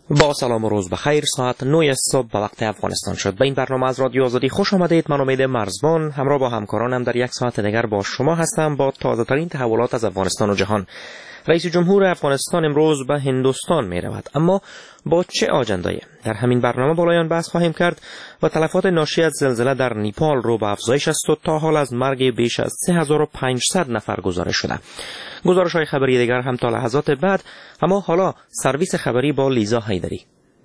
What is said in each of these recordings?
با سلام و روز بخیر. ساعت 9 صبح به وقت افغانستان شد. به این برنامه از رادیو آزادی خوش آمدید. من امید مرزبان همراه با همکارانم در یک ساعت دیگر با شما هستم با تازه ترین تحولات از افغانستان و جهان. رئیس جمهور افغانستان امروز به هندوستان می رود، اما با چه آجنده‌ای؟ در همین برنامه بالایان بحث خواهیم کرد و تلفات ناشی از زلزله در نیپال رو به افزایش است و تا حال از مرگ بیش از 3500 نفر گزارش شده. گزارش‌های خبری دیگر هم تا لحظات بعد، اما حالا سرویس خبری با لیزا حیدری.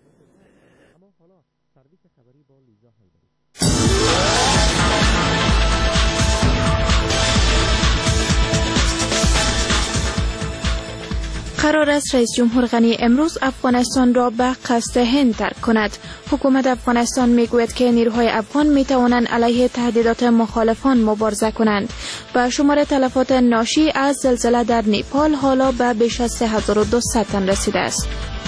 قرار است رئیس جمهور غنی امروز افغانستان را به قصد هند ترک کند. حکومت افغانستان میگوید که نیروهای افغان میتوانند علیه تهدیدات مخالفان مبارزه کنند. و شمار تلفات ناشی از زلزله در نیپال حالا به بیش از 3200 تن رسیده است.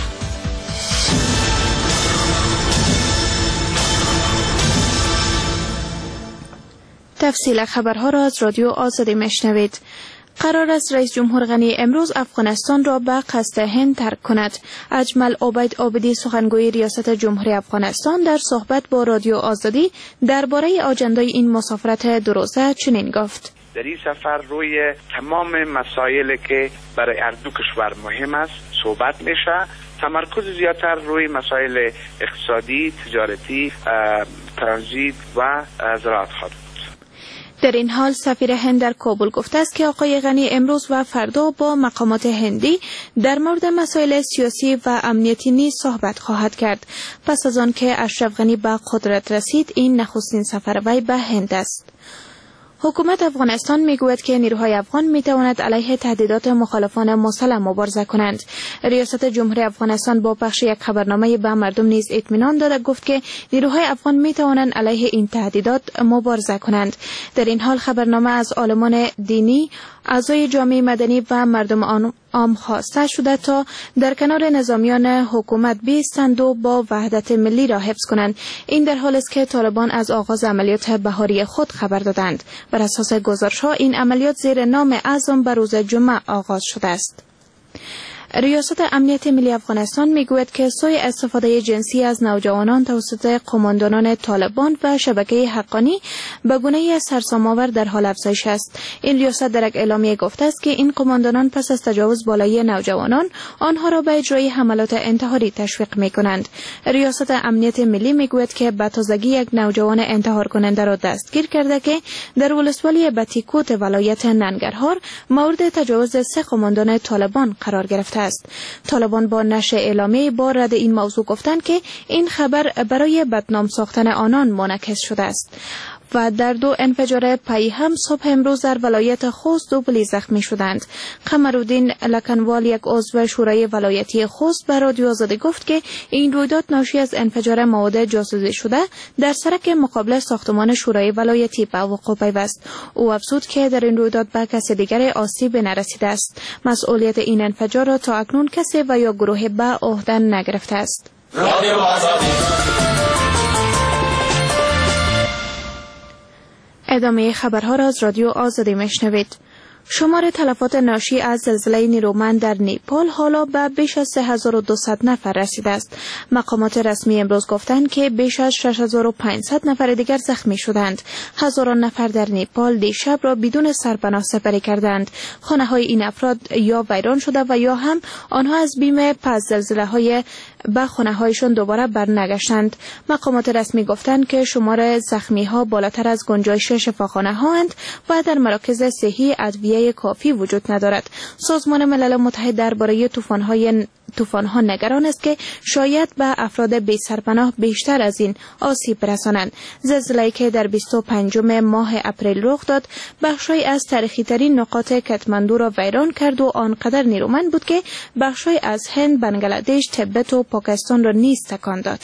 تفصیل خبرها را از رادیو آزادی میشنوید. قرار است رئیس جمهور غنی امروز افغانستان را به قصد هند ترک کند. اجمل عبید عابدی سخنگوی ریاست جمهوری افغانستان در صحبت با رادیو آزادی درباره آجندای این مسافرت دو روزه چنین گفت: در این سفر روی تمام مسائلی که برای هر دو کشور مهم است صحبت میشه. تمرکز زیادتر روی مسائل اقتصادی، تجارتی، ترانزیت و زراعت خواهد. در این حال سفیر هند در کابل گفته است که آقای غنی امروز و فردا با مقامات هندی در مورد مسائل سیاسی و امنیتی نیز صحبت خواهد کرد. پس از آن که اشرف غنی به قدرت رسید، این نخستین سفر وی به هند است. حکومت افغانستان میگوید که نیروهای افغان میتواند علیه تهدیدات مخالفان مسلح مبارزه کنند. ریاست جمهوری افغانستان با پخش یک خبرنامه به مردم نیز اطمینان داده گفت که نیروهای افغان میتوانند علیه این تهدیدات مبارزه کنند. در این حال خبرنامه از عالمان دینی، اعضای جامعه مدنی و مردم عام خواسته شده تا در کنار نظامیان حکومت بایستند و با وحدت ملی را حفظ کنند. این در حالی است که طالبان از آغاز عملیات بهاری خود خبر دادند. بر اساس گزارش‌ها این عملیات زیر نام عزم بر روز جمعه آغاز شده است. ریاست امنیت ملی افغانستان میگوید که سوی استفاده جنسی از نوجوانان توسط قماندانان طالبان و شبکه حقانی به گونه‌ای سرسام‌آور در حال افزایش است. این ریاست در یک اعلامیه گفته است که این قماندانان پس از تجاوز بالای نوجوانان آنها را به اجرای حملات انتحاری تشویق می‌کنند. ریاست امنیت ملی میگوید که به تازگی یک نوجوان انتحار کننده را دستگیر کرده که در ولسوالی بتیکوت ولایت ننگرهار مورد تجاوز 3 قماندان طالبان قرار گرفته است. طالبان با نشر اعلامیه با رد این موضوع گفتند که این خبر برای بدنام ساختن آنان منعکس شده است. و در 2 انفجار پی هم صبح امروز در ولایت خوست 2 پلیس زخمی شدند. قمرالدین لکنوال، یک عضو شورای ولایتی خوست، به رادیو آزادی گفت که این رویداد ناشی از انفجار مواد جاسوسی شده در سرک مقابل ساختمان شورای ولایتی به وقوع پیوست. او افزود که در این رویداد به کسی دیگر آسیب نرسیده است. مسئولیت این انفجار را تا اکنون کسی و یا گروه به عهده نگرفته است. رادیو آزادی. ادامه خبرها را از رادیو آزادی میشنوید. شمار تلفات ناشی از زلزله نیرومند در نیپال حالا به بیش از 3200 نفر رسیده است. مقامات رسمی امروز گفتند که بیش از 6500 نفر دیگر زخمی شدند. هزاران نفر در نیپال دیشب را بدون سرپناه سپری کردند. خانه‌های این افراد یا ویران شده و یا هم آنها از بیم پس زلزله‌های به خانه‌هایشان دوباره برنگشتند. مقامات رسمی گفتند که شمار زخمی‌ها بالاتر از گنجایش شفاخانه‌هاند و در مراکز صحی ادویه کافی وجود ندارد. سازمان ملل متحد درباره طوفان‌ها نگران است که شاید به افراد بی سرپناه بیشتر از این آسیب برسانند. زلزله‌ای که در 25 ماه اپریل رخ داد، بخشی از تاریخی‌ترین نقاط کاتماندو را ویران کرد و آنقدر نیرومند بود که بخشی از هند، بنگلادش، تبت و پاکستان را نیز تکان داد.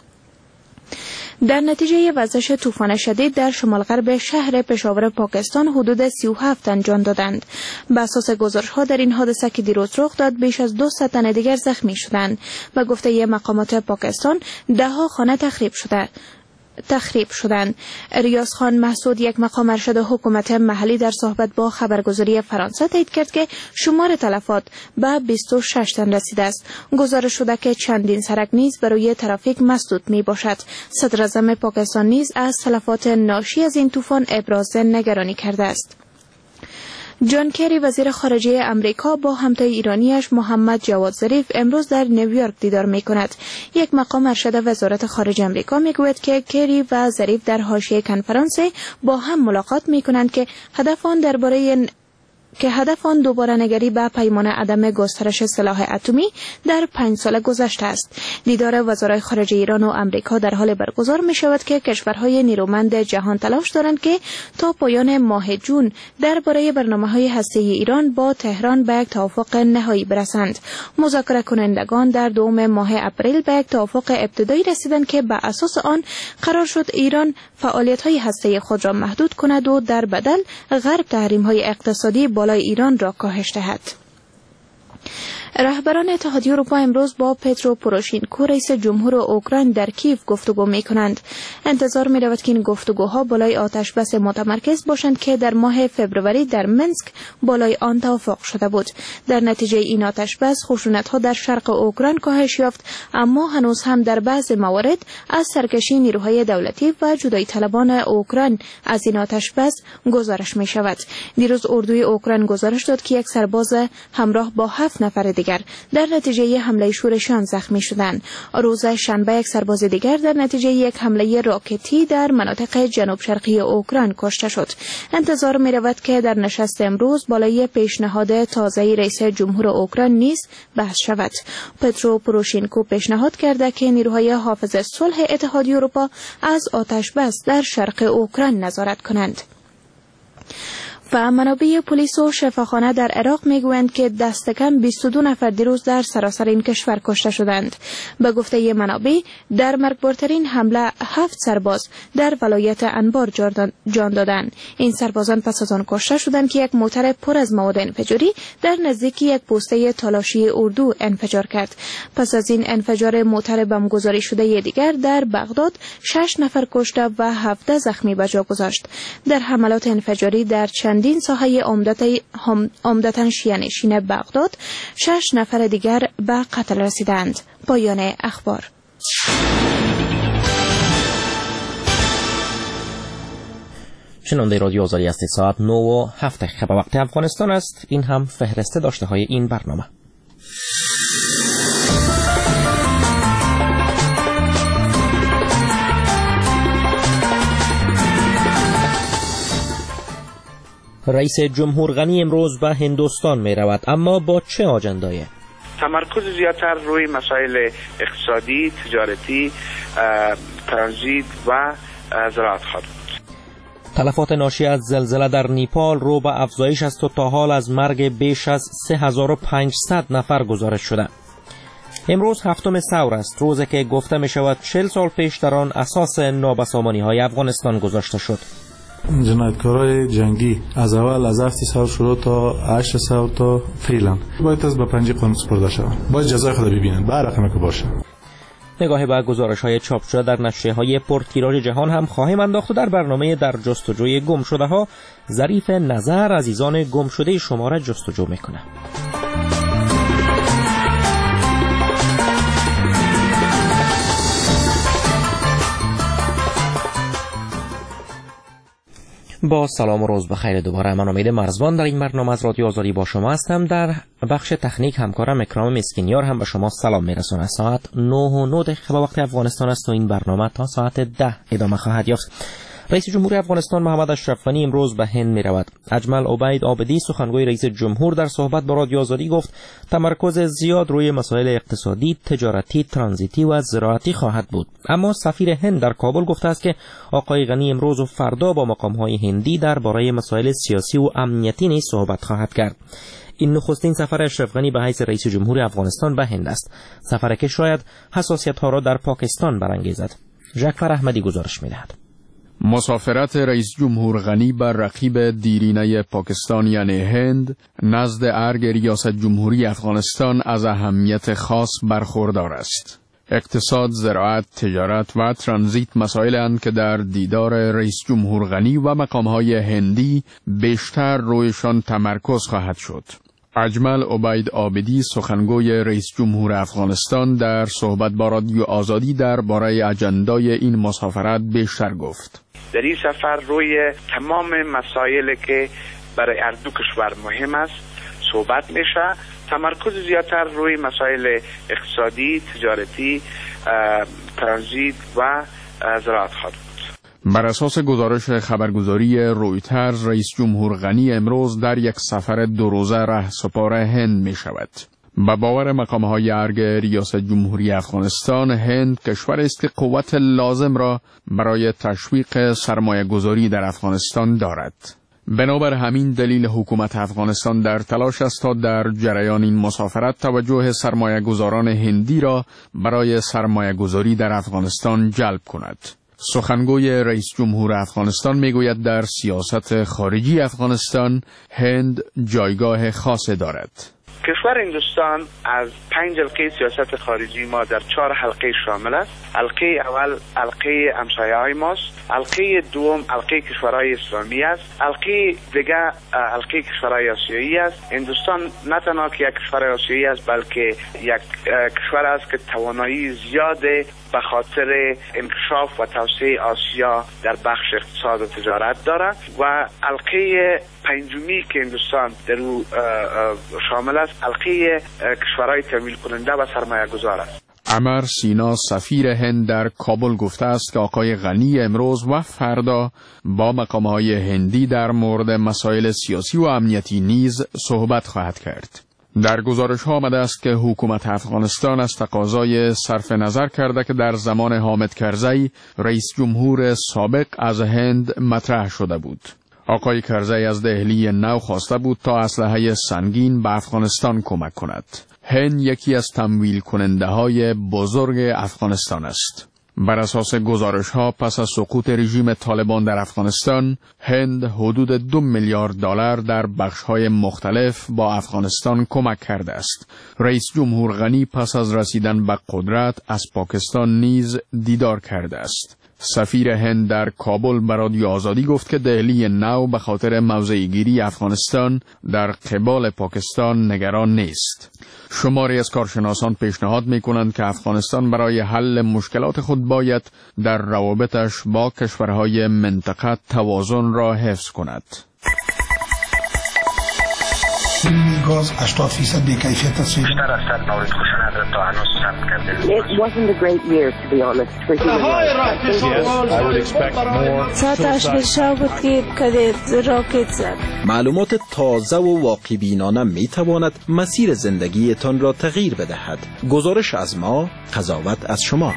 در نتیجه وزش طوفان شدید در شمال غرب شهر پشاور پاکستان حدود 37 تن جان دادند. به اساس گزارش‌ها در این حادثه که دیروز رخ داد بیش از 200 تن دیگر زخمی شدند. به گفته مقامات پاکستان 10 خانه تخریب شده. تخریب شدند. ریاض خان محسود، یک مقام ارشد حکومت محلی، در صحبت با خبرگزاری فرانسه تایید کرد که شمار تلفات به 26 تن رسیده است. گزارش شده که چندین سرک نیز برای ترافیک مسدود می باشد. صدر اعظم پاکستان نیز از تلفات ناشی از این طوفان ابراز نگرانی کرده است. جان کری، وزیر خارجه امریکا، با همتای ایرانیش محمد جواد ظریف امروز در نیویورک دیدار می کند. یک مقام ارشد وزارت خارجه امریکا می گوید که کری و ظریف در حاشیه کنفرانس با هم ملاقات می کنند که هدف آن دوباره نگری به پیمان عدم گسترش سلاح اتمی در 5 سال گذشته است. دیدار وزرای خارجه ایران و امریکا در حال برگزار می شود که کشورهای نیرومند جهان تلاش دارند که تا پایان ماه جون درباره برنامه‌های هسته‌ای ایران با تهران به یک توافق نهایی برسند. مذاکره کنندگان در دوم ماه اپریل به یک توافق ابتدایی رسیدند که بر اساس آن قرار شد ایران فعالیت‌های هسته‌ای خود را محدود کند و در بدل غرب تحریم‌های اقتصادی بالای ایران را کاهش دهد. رهبران اتحادیه اروپا امروز با پترو پوروشینکو، رئیس جمهور اوکراین، در کیف گفتگو می کنند. انتظار می رود که این گفتگوها بالای آتش بس متمرکز باشند که در ماه فوریه در منسک بالای آن توافق شده بود. در نتیجه این آتش بس خشونت‌ها در شرق اوکراین کاهش یافت، اما هنوز هم در بعضی موارد از سرکشی نیروهای دولتی و جدایی طلبان اوکراین از این آتش بس گزارش می شود. دیروز اردوی اوکراین گزارش داد که یک سرباز همراه با 7 نفر دیگر در نتیجه حمله شورشیان زخمی شدند. روز شنبه یک سرباز دیگر در نتیجه یک حمله راکتی در مناطق جنوب شرقی اوکراین کشته شد. انتظار می رود که در نشست امروز بالای پیشنهاد تازه رئیس جمهور اوکراین نیز بحث شود. پترو پوروشینکو پیشنهاد کرده که نیروهای حافظ صلح اتحادیه اروپا از آتش بس در شرق اوکراین نظارت کنند. و منابع پلیس و شفاخانه در عراق میگویند که دست کم 22 نفر دیروز در سراسر این کشور کشته شدند. به گفته منابع در مرگبارترین حمله 7 سرباز در ولایت انبار جان دادند. این سربازان پس از آن کشته شدند که یک موتر پر از مواد انفجاری در نزدیکی یک پوسته تالاشی اردو انفجار کرد. پس از این انفجار موتر بمبگذاری شده دیگر در بغداد 6 نفر کشته و 17 زخمی به جا گذاشت. در حملات انفجاری در چندین ساحه عمدتاً شیعه‌نشین بغداد 6 نفر دیگر به قتل رسیدند. پایان اخبار. شنونده رادیو آزادی هستید. ساعت 9:07 به وقت افغانستان است. این هم فهرست داشته های این برنامه. رئیس جمهور غنی امروز به هندوستان می رود، اما با چه آجندایی؟ تمرکز زیادتر روی مسائل اقتصادی، تجارتی، ترانزیت و زراعت خواهد بود. تلفات ناشی از زلزله در نیپال رو به افزایش است و تا حال از مرگ بیش از 3500 نفر گزارش شده. امروز 7 ثور است، روزی که گفته می شود 40 سال پیش در آن اساس نابسامانی های افغانستان گذاشته شد. جنایتکارای جنگی از اول از 7 ثور شروع تا 8 ثور تا فعلا باید از به پنجه قانون سپرده شوند. باید جزای خود ببینند به هر رقمی که باشه. نگاه به گزارش‌های چاپ شده در نشریه‌های پرتیراژ جهان هم خواهیم انداخت و در برنامه در جستجوی گمشده‌ها ظریف نظر عزیزان گمشده شما را جستجو می‌کنه. با سلام و روز بخیر. دوباره من امید مرزبان در این برنامه از رادیو آزادی با شما هستم. در بخش تکنیک همکارم اکرام مسکینیار هم به شما سلام میرسونه. ساعت 9:09 به وقت افغانستان است و این برنامه تا ساعت 10 ادامه خواهد یافت. رئیس جمهور افغانستان محمد اشرف غنی امروز به هند می رود. اجمل عبید عابدی سخنگوی رئیس جمهور در صحبت با رادیو آزادی گفت تمرکز زیاد روی مسائل اقتصادی، تجارتی، ترانزیتی و زراعتی خواهد بود. اما سفیر هند در کابل گفته است که آقای غنی امروز و فردا با مقام‌های هندی درباره مسائل سیاسی و امنیتی نیز صحبت خواهد کرد. این نخستین سفر اشرف غنی به حیث رئیس جمهور افغانستان به هند است. سفری که شاید حساسیت‌ها را در پاکستان برانگیزد. ژکفر احمدی گزارش می‌دهد. مسافرت رئیس جمهور غنی بر رقیب دیرینه پاکستان یعنی هند نزد ارگ ریاست جمهوری افغانستان از اهمیت خاص برخوردار است. اقتصاد، زراعت، تجارت و ترانزیت مسائلند که در دیدار رئیس جمهور غنی و مقامهای هندی بیشتر رویشان تمرکز خواهد شد. اجمل عبید عابدی، سخنگوی رئیس جمهور افغانستان، در صحبت با رادیو آزادی درباره اجندای این مسافرت بیشتر گفت. در این سفر روی تمام مسائلی که برای هر دو کشور مهم است صحبت میشه. تمرکز زیادتر روی مسائل اقتصادی، تجارتی، ترانزیت و زراعت خواهد بود. بر اساس گزارش خبرگزاری رویترز، رئیس جمهور غنی امروز در یک سفر 2 روزه رهسپار هند می شود. به باور مقام‌های ارگ ریاست جمهوری افغانستان، هند کشور است که قوت لازم را برای تشویق سرمایه گذاری در افغانستان دارد. بنابر همین دلیل حکومت افغانستان در تلاش است تا در جریان این مسافرت توجه سرمایه گذاران هندی را برای سرمایه گذاری در افغانستان جلب کند. سخنگوی رئیس جمهور افغانستان میگوید در سیاست خارجی افغانستان هند جایگاه خاصی دارد. کشور هندوستان از 5 حلقه سیاست خارجی ما در 4 حلقه شامل است. حلقه اول حلقه همسایه‌های ماست، حلقه دوم حلقه کشورهای اسلامی است، حلقه دیگه حلقه کشورهای آسیایی است. هندوستان نه تنها که یک کشور آسیایی است بلکه یک کشور است که توانایی زیاد به خاطر انکشاف و توسعه آسیا در بخش اقتصاد و تجارت دارد و حلقه پنجمی که هندوستان در او شامل است حلقه کشورهای تمویل کننده و سرمایه گذار است. عمر سینا، سفیر هند در کابل، گفته است که آقای غنی امروز و فردا با مقام‌های هندی در مورد مسائل سیاسی و امنیتی نیز صحبت خواهد کرد. در گزارش ها آمده است که حکومت افغانستان از تقاضای صرف نظر کرده که در زمان حامد کرزی رئیس جمهور سابق از هند مطرح شده بود. آقای کرزی از دهلی نو خواسته بود تا اسلحه سنگین به افغانستان کمک کند. هند یکی از تمویل کننده های بزرگ افغانستان است. بر اساس گزارش ها پس از سقوط رژیم طالبان در افغانستان، هند حدود 2 میلیارد دلار در بخش های مختلف با افغانستان کمک کرده است. رئیس جمهور غنی پس از رسیدن به قدرت از پاکستان نیز دیدار کرده است. سفیر هند در کابل به رادیو آزادی گفت که دهلی نو به خاطر موضع‌گیری افغانستان در قبال پاکستان نگران نیست. شماری از کارشناسان پیشنهاد می‌کنند که افغانستان برای حل مشکلات خود باید در روابطش با کشورهای منطقه توازن را حفظ کند. گاز 80% بی‌کیفیت است. بیشتر از 100 مورد خشونت تا هنوز ثبت کرده. It wasn't a great year to be honest for human rights. Yes, I would expect more. ساعتش بود که کدید راکت زد. معلومات تازه و واقع بینانه می تواند مسیر زندگیتان را تغییر بدهد. گزارش از ما، قضاوت از شما.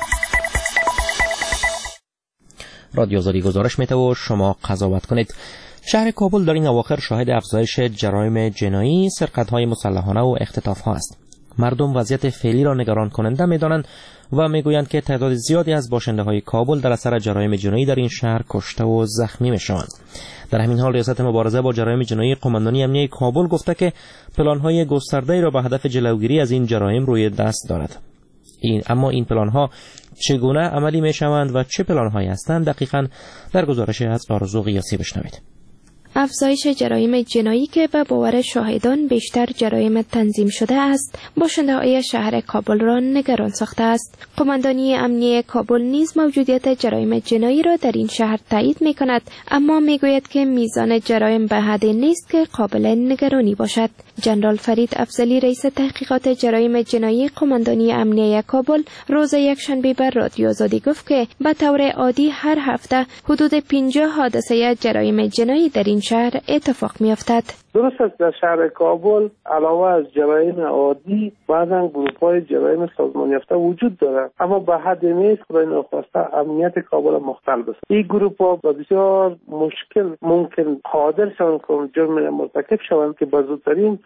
رادیو آزادی گزارش میده و شما قضاوت کنید. شهر کابل در این اواخر شاهد افزایش جرایم جنایی، سرقت‌های مسلحانه و اختطاف‌ها است. مردم وضعیت فعلی را نگران کننده می‌دانند و می‌گویند که تعداد زیادی از باشنده‌های کابل در اثر جرایم جنایی در این شهر کشته و زخمی می‌شوند. در همین حال ریاست مبارزه با جرایم جنایی قماندانی امنیه کابل گفته که پلان‌های گسترده‌ای را به هدف جلوگیری از این جرایم روی دست دارد. اما این پلان‌ها چگونه عملی می‌شوند و چه پلان‌هایی هستند دقیقاً در گزارش از آرزو قیاسی بشنوید. افزایش جرایم جنایی که به باور شاهدان بیشتر جرایم تنظیم شده است، باشنده‌های شهر کابل را نگران ساخته است. قماندانی امنیه کابل نیز موجودیت جرایم جنایی را در این شهر تایید می‌کند، اما می‌گوید که میزان جرایم به حدی نیست که قابل نگرانی باشد. جنرال فرید افضلی، رئیس تحقیقات جرایم جنایی قماندانی امنیه کابل، روز یکشنبه بر رادیو آزادی گفت که به طور عادی هر هفته حدود 50 حادثه جرایم جنایی در این شهر اتفاق می‌افتد. درست است در شهر کابل علاوه از جرایم عادی بعضا گروه‌های جرایم سازمان یافته وجود دارد، اما به حد نیست خدای ناخواسته امنیت کابل مختل بشه. این گروه‌ها با بسیار مشکل ممکن قادر شوند که جرم مرتکب شوند که به زودترین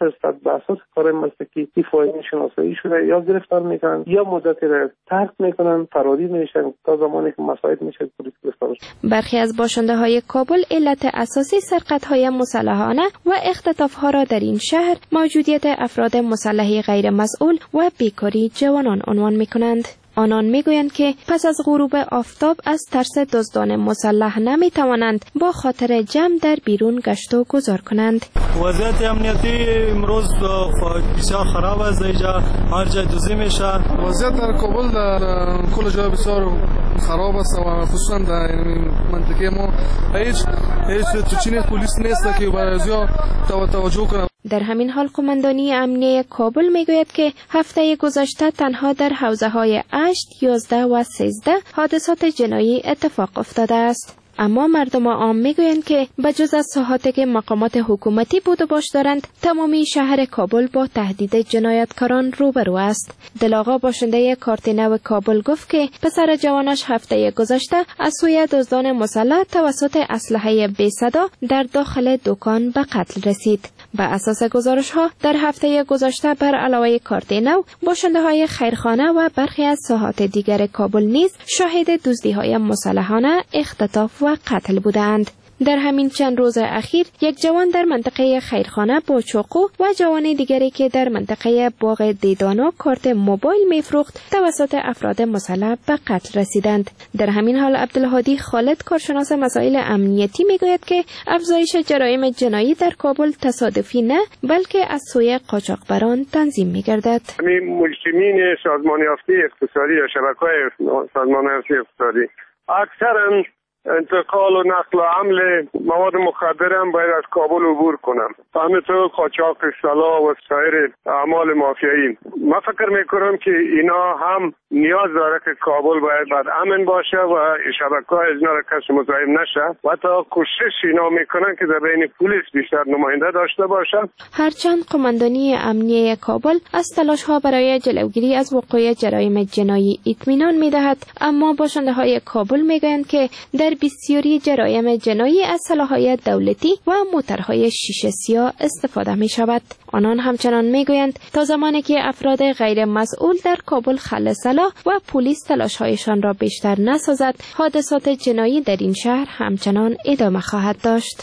فرصت به اساس کار مستقی فایده شناسایی شده یا گرفتار میکنن یا مدتی را ترک میکنن، فراری میشن تا زمانی که مساعد میشه پلیس گرفتار. برخی از باشنده های کابل علت اساسی سرقت های مسلحانه و اختطاف ها را در این شهر موجودیت افراد مسلح غیر مسئول و بیکاری جوانان عنوان میکنند. آنان میگویند که پس از غروب آفتاب از ترس دزدان مسلح نمیتوانند با خاطر جمع در بیرون گشت و گذار کنند. وضعیت امنیتی امروز بسیار خراب است، اینجا هر جای دزدی میشه. وضعیت در کابل در کل جا بسیار خراب است و خصوصا در منطقه ما هیچ توچین پلیس نیست که برای زیاد توجه کنه. در همین حال قماندانی امنیه کابل میگوید که هفته گذشته تنها در حوزه‌های 8، 11 و 13 حادثات جنایی اتفاق افتاده است. اما مردم عام میگویند که بجز از ساحاتی که مقامات حکومتی بود و باش دارند، تمامی شهر کابل با تهدید جنایتکاران روبرو است. دلاغا باشنده کارت نو کابل گفت که پسر جوانش هفته گذشته از سوی دزدان مسلح توسط اسلحه بی صدا در داخل دکان به قتل رسید. بر اساس گزارش‌ها در هفته گذشته بر علاوه کارت نو، باشنده‌های خیرخانه و برخی از ساحات دیگر کابل نیز شاهد دزدی‌های مسلحانه، اختطاف و قتل بودند. در همین چند روز اخیر یک جوان در منطقه خیرخانه با چاقو و جوان دیگری که در منطقه باغ دیدانا کارت موبایل میفروخت توسط افراد مسلح به قتل رسیدند. در همین حال عبدالهادی خالد، کارشناس مسائل امنیتی، میگوید که افزایش جرایم جنایی در کابل تصادفی نه بلکه از سوی قاچاقبران تنظیم میگردد. مجرمین سازمان یافته اقتصادی یا شبکه‌های سازمان یافته اقتصادی اکثرا انتقال و نقل و حمل مواد مخدر هم باید از کابل عبور کنم. همینطور قاچاق سلاح و سایر اعمال مافیایی. من فکر میکنم که اینا هم نیاز داره که کابل باید امن باشه و شبکه‌های از اینا را کسی مزاحم نشه و تا کوشش اینا میکنن که در بین پلیس بیشتر نماینده داشته باشه. هرچند قماندانی امنیه کابل از تلاش‌ها برای جلوگیری از وقوع جرایم جنایی اطمینان میدهد، اما باشنده‌های کابل میگویند که در بسیاری جرایم جنایی از سلاح‌های دولتی و موترهای شیشه سیاه استفاده می شود. آنان همچنان می گویند تا زمانی که افراد غیر مسئول در کابل خل سلاح و پلیس تلاش‌هایشان را بیشتر نسازد، حادثات جنایی در این شهر همچنان ادامه خواهد داشت.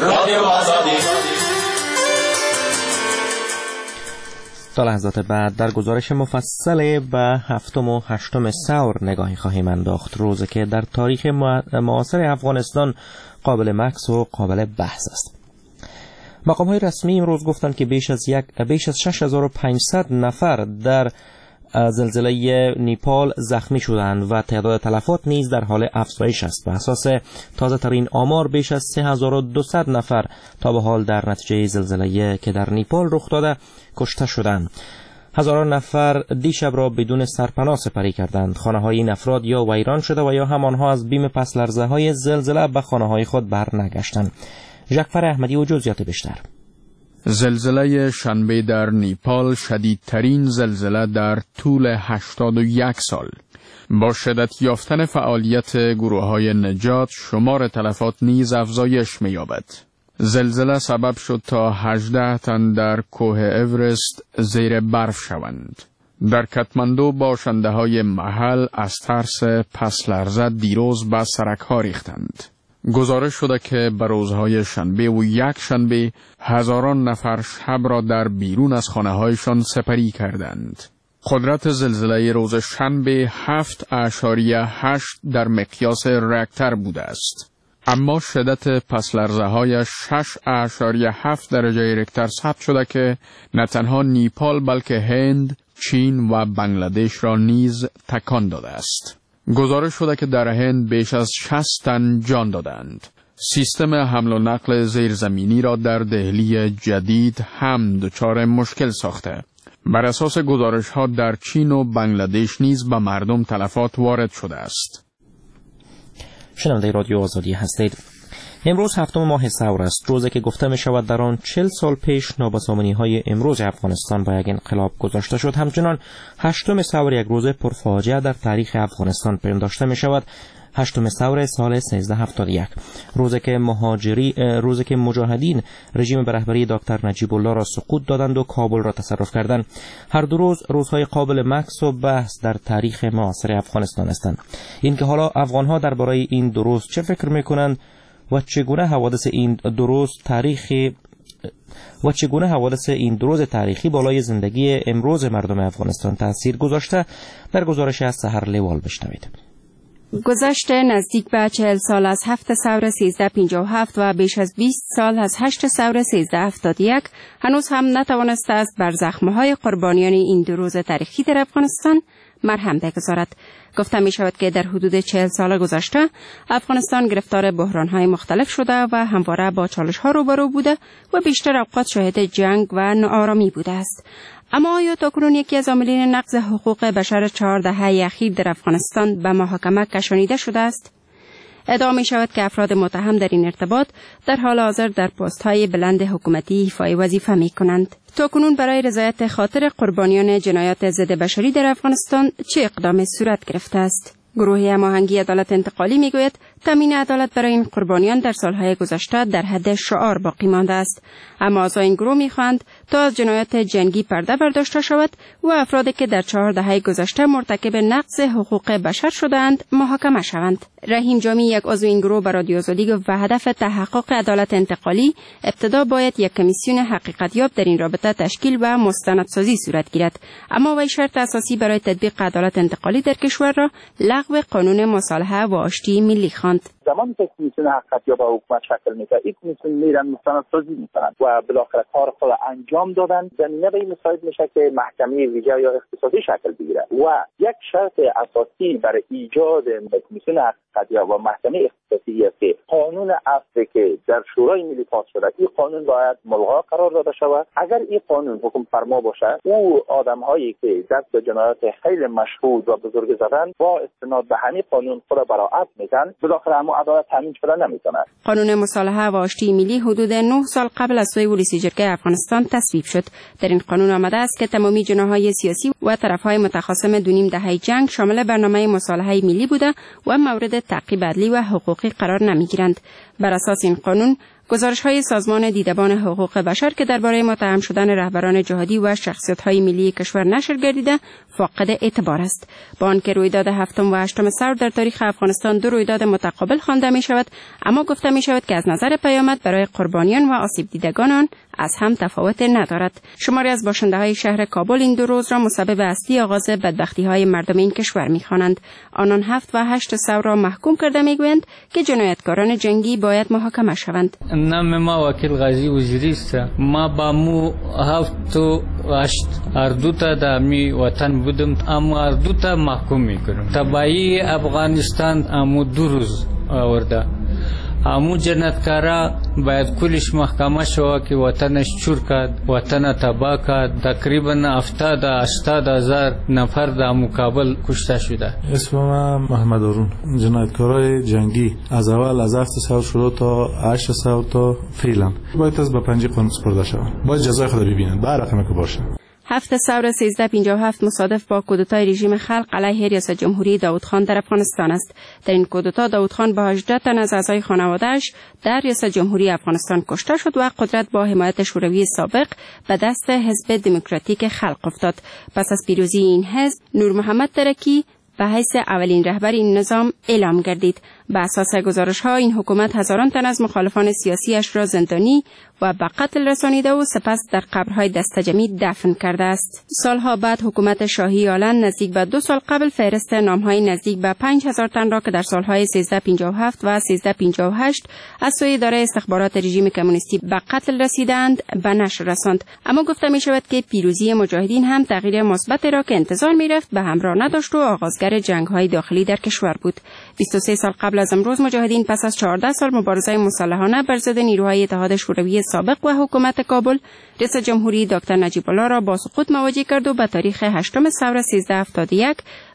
تا لحظات بعد در گزارش مفصل به 7 و 8 ثور نگاهی خواهیم انداخت، روزی که در تاریخ معاصر افغانستان قابل مکث و قابل بحث است. مقام‌های رسمی امروز گفتند که بیش از 6500 نفر در زلزله نیپال زخمی شدند و تعداد تلفات نیز در حال افزایش است. به اساس تازه ترین آمار بیش از 3200 نفر تا به حال در نتیجه زلزله که در نیپال رخ داده کشته شدند. هزاران نفر دیشب را بدون سرپناه سپری کردند. خانه‌های این افراد یا ویران شده و یا همانها از بیم پس لرزه‌های زلزله به خانه‌های خود برنگشتند. ژکفر احمدی و جزئیات بیشتر. زلزله شنبه در نیپال شدیدترین زلزله در طول 81 سال. با شدت یافتن فعالیت گروه‌های نجات، شمار تلفات نیز افزایش می‌یابد. زلزله سبب شد تا 18 تن در کوه اورست زیر برف شوند. در کاتماندو باشنده‌های محل از ترس پس لرزه دیروز به سرک‌ها ریختند. گزارش شده که به روزهای شنبه و یک شنبه هزاران نفر شب را در بیرون از خانه‌هایشان سپری کردند. قدرت زلزله روز شنبه 7.8 در مقیاس ریکتر بوده است. اما شدت پس لرزه‌هایش 6.7 درجه ریکتر ثبت شده که نه تنها نیپال بلکه هند، چین و بنگلادش را نیز تکان داده است. گزارش شده که در هند بیش از 60 تن جان دادند. سیستم حمل و نقل زیرزمینی را در دهلی جدید هم دچار مشکل ساخته. بر اساس گزارش‌ها در چین و بنگلادش نیز به مردم تلفات وارد شده است. شنونده رادیو آزادی هستید. امروز 7 ماه ثور است، روزی که گفته می شود در آن 40 سال پیش نابسامانی‌های امروز افغانستان با یک انقلاب گذاشته شد. همچنان 8 ثور یک روز پرفاجعه در تاریخ افغانستان پنداشته می شود. 8 ثور سال 1371، روزی که مجاهدین رژیم به رهبری دکتر نجیب الله را سقوط دادند و کابل را تصرف کردند. هر دو روز روزهای قابل مکث و بحث در تاریخ معاصر افغانستان هستند. اینکه حالا افغانها درباره این دو روز چه فکر میکنند و چگونه حوادث این دو روز تاریخی بالای زندگی امروز مردم افغانستان تاثیر گذاشته، در گزارش از سحر لیوال بشنوید. گذشته نزدیک به 40 سال از 7 ثور 1357 و بیش از 20 سال از 8 ثور 1371 هنوز هم نتوانسته است بر زخمهای قربانیان این دو روز تاریخی در افغانستان مرهم بگذارد. گفته می شود که در حدود 40 سال گذشته افغانستان گرفتار بحران‌های مختلف شده و همواره با چالش‌ها روبرو بوده و بیشتر اوقات شاهد جنگ و ناآرامی بوده است. اما آیا تاکنون یکی از عاملین نقض حقوق بشر 4 دهه اخیر در افغانستان به محاکمه کشانیده شده است؟ ادعا می شود که افراد متهم در این ارتباط در حال حاضر در پست‌های بلند حکومتی ایفای وظیفه می کنند. تاکنون برای رضایت خاطر قربانیان جنایات ضد بشری در افغانستان چه اقدامی صورت گرفته است؟ گروه هماهنگی عدالت انتقالی میگوید تامین عدالت برای این قربانیان در سالهای گذشته در حد شعار باقی مانده است، اما اعضای این گروه میخواهند تا از جنایات جنگی پرده برداشته شود و افرادی که در 4 دهه گذشته مرتکب نقض حقوق بشر شدند محاکمه شوند. رحیم جامی، یک عضو این گروه، به رادیو آزادی گفت و هدف تحقق عدالت انتقالی ابتدا باید یک کمیسیون حقیقتیاب در این رابطه تشکیل و مستندسازی صورت گیرد، اما وی شرط اساسی برای تطبیق عدالت انتقالی در کشور را لغو قانون مصالحه و آشتی ملی خواند. زمانی که کمیسیون حقیقتیاب و حکومت شکل میده، این کمیسیون میرن مستندسازی میکنن و بالاخره کار خود انجام دادن، زمینه به این مساعد میشه که محکمه ویژه یا اختصاصی شکل بگیره و یک شرط اساسی برای ایجاد کمیسیون حقیقتیاب و محکمه اختصاصی است که قانون اصلی که در شورای ملی پاس شده، این قانون باید ملغا قرار داده شود. اگر این قانون حکم فرما باشه، او آدم‌هایی که دست به جنایات خیلی مشهود و بزرگ زدن با استناد به همین قانون خود براءت میدن، بالاخره عدالت تامین شده نمی‌کند. قانون مصالحه و آشتی ملی حدود 9 سال قبل از سوی ولسی جرگه افغانستان تصویب شد. در این قانون آمده است که تمامی جناح‌های سیاسی و طرف‌های متخاصم 2.5 دهه جنگ شامل برنامه مصالحه ملی بوده و مورد تعقیب عدلی و حقوقی قرار نمی‌گیرند. بر اساس این قانون گزارش‌های سازمان دیدبان حقوق بشر که درباره متهم شدن رهبران جهادی و شخصیت‌های ملی کشور نشر گردیده فاقد اعتبار است. با آنکه رویداد 7 و 8 ثور در تاریخ افغانستان 2 رویداد متقابل خوانده می‌شود، اما گفته می‌شود که از نظر پیامد برای قربانیان و آسیب دیدگان آن از هم تفاوت ندارد. شماری از باشنده‌های شهر کابل این 2 روز را مسبب اصلی آغاز بدبختی‌های مردم این کشور می‌خوانند. آنان 7 و 8 ثور را محکوم کرده می‌گویند که جنایتکاران جنگی باید محاکمه شوند. نام ما وکیل غازی وزیری است. ما با مو 7 و 8 اردو تا د می وطن بودم، اما اردو تا محکوم میکنم. تبایی افغانستان امو 2 روز آورده. امو جنایتکارا باید کلش محکمه شود که وطنش چور کرد، وطن تباه کرد. تقریبا 70-80 هزار نفر در مقابل کشته شده. اسم من محمد آرون. جنایتکارای جنگی از اول از 7 ثور شروع تا 8 ثور تا فعلا باید از به پنجه قانون سپرده شوند. باید جزای خود ببینند به هر رقمی که باشه. 7 ثور 1357 مصادف با کودتای رژیم خلق علیه ریاست جمهوری داود خان در افغانستان است. در این کودتا داود خان با 18 تن از اعضای خانواده‌اش در ریاست جمهوری افغانستان کشته شد و قدرت با حمایت شوروی سابق به دست حزب دموکراتیک خلق افتاد. پس از پیروزی این حزب، نور محمد ترکی به حیث اولین رهبر این نظام اعلام گردید. به اساس گزارش‌ها این حکومت هزاران تن از مخالفان سیاسیش را زندانی و به قتل رسانیده و سپس در قبرهای دستجمعی دفن کرده است. سالها بعد حکومت شاهی آلند نزدیک به 2 سال قبل فهرست نام‌های نزدیک به 5000 تن را که در سالهای 1357 و 1358 از سوی اداره استخبارات رژیم کمونیستی به قتل رسیدند به نشر رساند. اما گفته می شود که پیروزی مجاهدین هم تغییر مثبتی را که انتظار می‌رفت به همراه نداشت و آغازگر جنگ‌های داخلی در کشور بود. 23 سال قبل از امروز مجاهدین پس از 14 سال مبارزه مسلحانه بر ضد نیروهای اتحاد شوروی سابق و حکومت کابل، رئیس جمهوری دکتر نجیب الله را با سقوط مواجه کرد و به تاریخ 8 ثور 1371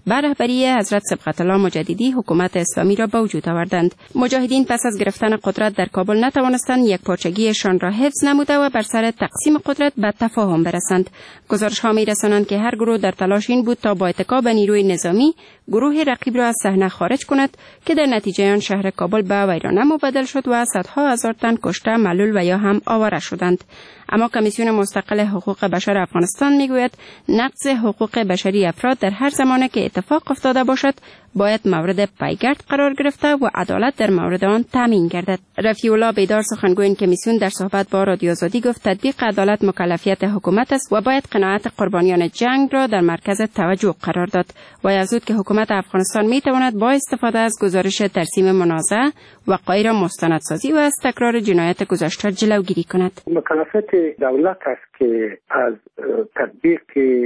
بر رهبری حضرت سبقت الله مجددی حکومت اسلامی را به وجود آوردند. مجاهدین پس از گرفتن قدرت در کابل نتوانستند یکپارچگیشان را حفظ نموده و بر سر تقسیم قدرت به تفاهم برسند. گزارش‌ها می‌رسانند که هر گروه در تلاش این بود تا با اتکا به نیروی نظامی گروه رقیب را از صحنه خارج کند که در نتیجه آن شهر کابل به ویرانه مبدل شد و صدها هزار تن کشته، معلول و یا هم آواره شدند. اما کمیسیون مستقل حقوق بشر افغانستان میگوید نقض حقوق بشری افراد در هر زمانه که اتفاق افتاده باشد باید مورد پیگرد قرار گرفته و عدالت در مورد آن تامین گردد. رفیع الله بیدار سخنگوی این کمیسیون در صحبت با رادیو آزادی گفت تطبیق عدالت مکلفیت حکومت است و باید قناعت قربانیان جنگ را در مرکز توجه قرار داد و افزود که حکومت افغانستان میتواند با استفاده از گزارش ترسیم منازعه وقایع را مستندسازی و از تکرار جنایت گذشته جلوگیری کند. مکلفیت دولت است که از تطبیق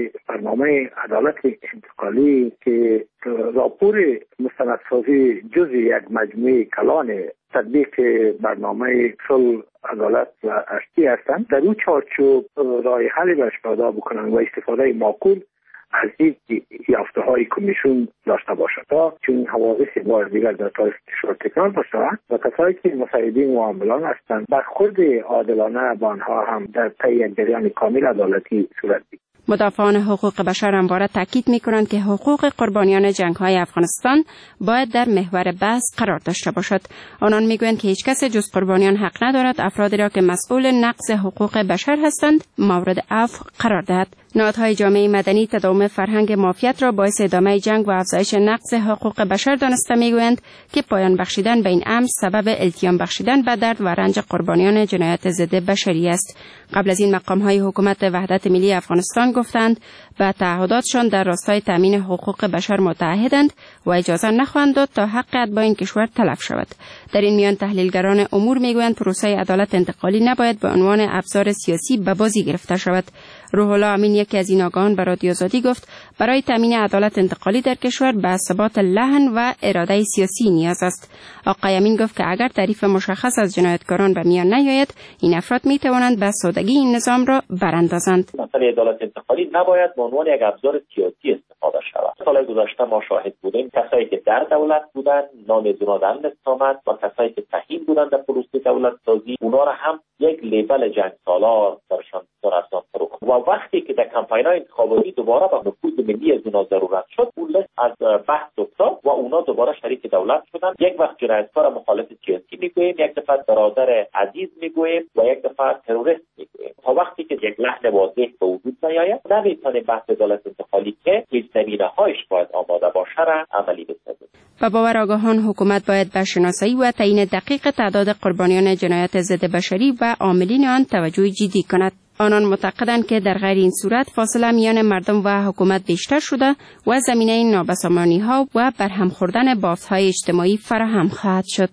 برنامه عدالت انتقالی که راپور مستندسازی جز یک مجموعه کلان تطبیق برنامه صلح، عدالت و اشتی هستند، در او چارچوب راه حلی برش پیدا بکنند و استفاده معقول از این یافته‌های کمیسیون داشته باشد تا چون حوادث بار دیگر در تاریخ کشور تکرار نشود و کسایی که مساعدین و عاملان هستند برخورد عادلانه با آنها هم در طی یک جریان کامل عدالتی صورت بگیرد. مدافعان حقوق بشر همواره تاکید می‌کنند که حقوق قربانیان جنگ‌های افغانستان باید در محور بحث قرار داشته باشد. آنان می‌گویند که هیچ کس جز قربانیان حق ندارد افرادی را که مسئول نقض حقوق بشر هستند مورد عفو قرار دهد. نهادهای جامعه مدنی تداوم فرهنگ مافیت را باعث ادامه جنگ و افزایش نقض حقوق بشر دانسته می‌گویند که پایان بخشیدن به این امر سبب التیام بخشیدن به درد و رنج قربانیان جنایت ضد بشری است. قبل از این مقام‌های حکومت وحدت ملی افغانستان گفتند به تعهداتشان در راستای تامین حقوق بشر متعهدند و اجازه نخواهند داد تا حق اتباع این کشور تلف شود. در این میان تحلیلگران امور میگویند پروسه عدالت انتقالی نباید به عنوان ابزار سیاسی به بازی گرفته شود. روح الله امین یکی از این آگاهان به رادیو آزادی گفت برای تامین عدالت انتقالی در کشور به ثبات لحن و اراده سیاسی نیاز است. آقای امین گفت که اگر تعریف مشخص از جنایتکاران به میان نیاید این افراد می توانند به سادگی این نظام را براندازند. مسئله عدالت انتقالی نباید به عنوان یک ابزار سیاسی استفاده شود. سال گذشته ما شاهد بودیم کسایی که در دولت بودند نامزدودان دست آمد و کسایی که تهیین بودند در پروسه دولت سازی اونا را هم یک لیبل جنگ سالار درشان افزان فروخت و وقتی که در کمپاین‌های انتخاباتی دوباره به نفوذ ملی از اونا ضرورت شد اون لیست از بحث افتاد و اونا دوباره شریک دولت شدن. یک وقت جنایتکار مخالف سیاسی میگوییم، یک دفعه برادر عزیز میگوییم و یک دفعه تروریست میگوییم. تا وقتی که یک لحن واضح به وجود نیاید نمیتونه بحث عدالت انتقالی که هیچ زمینه‌هایش باید آماده باشه را عملی بسازه. به باور آگاهان حکومت باید به شناسایی و تعیین دقیق تعداد قربانیان جنایت ضد بشری و عاملین آن توجه جدی کند. آنان معتقدند که در غیر این صورت فاصله میان مردم و حکومت بیشتر شده و زمینه نابسامانی‌ها و برهم خوردن بافت‌های اجتماعی فراهم خواهد شد.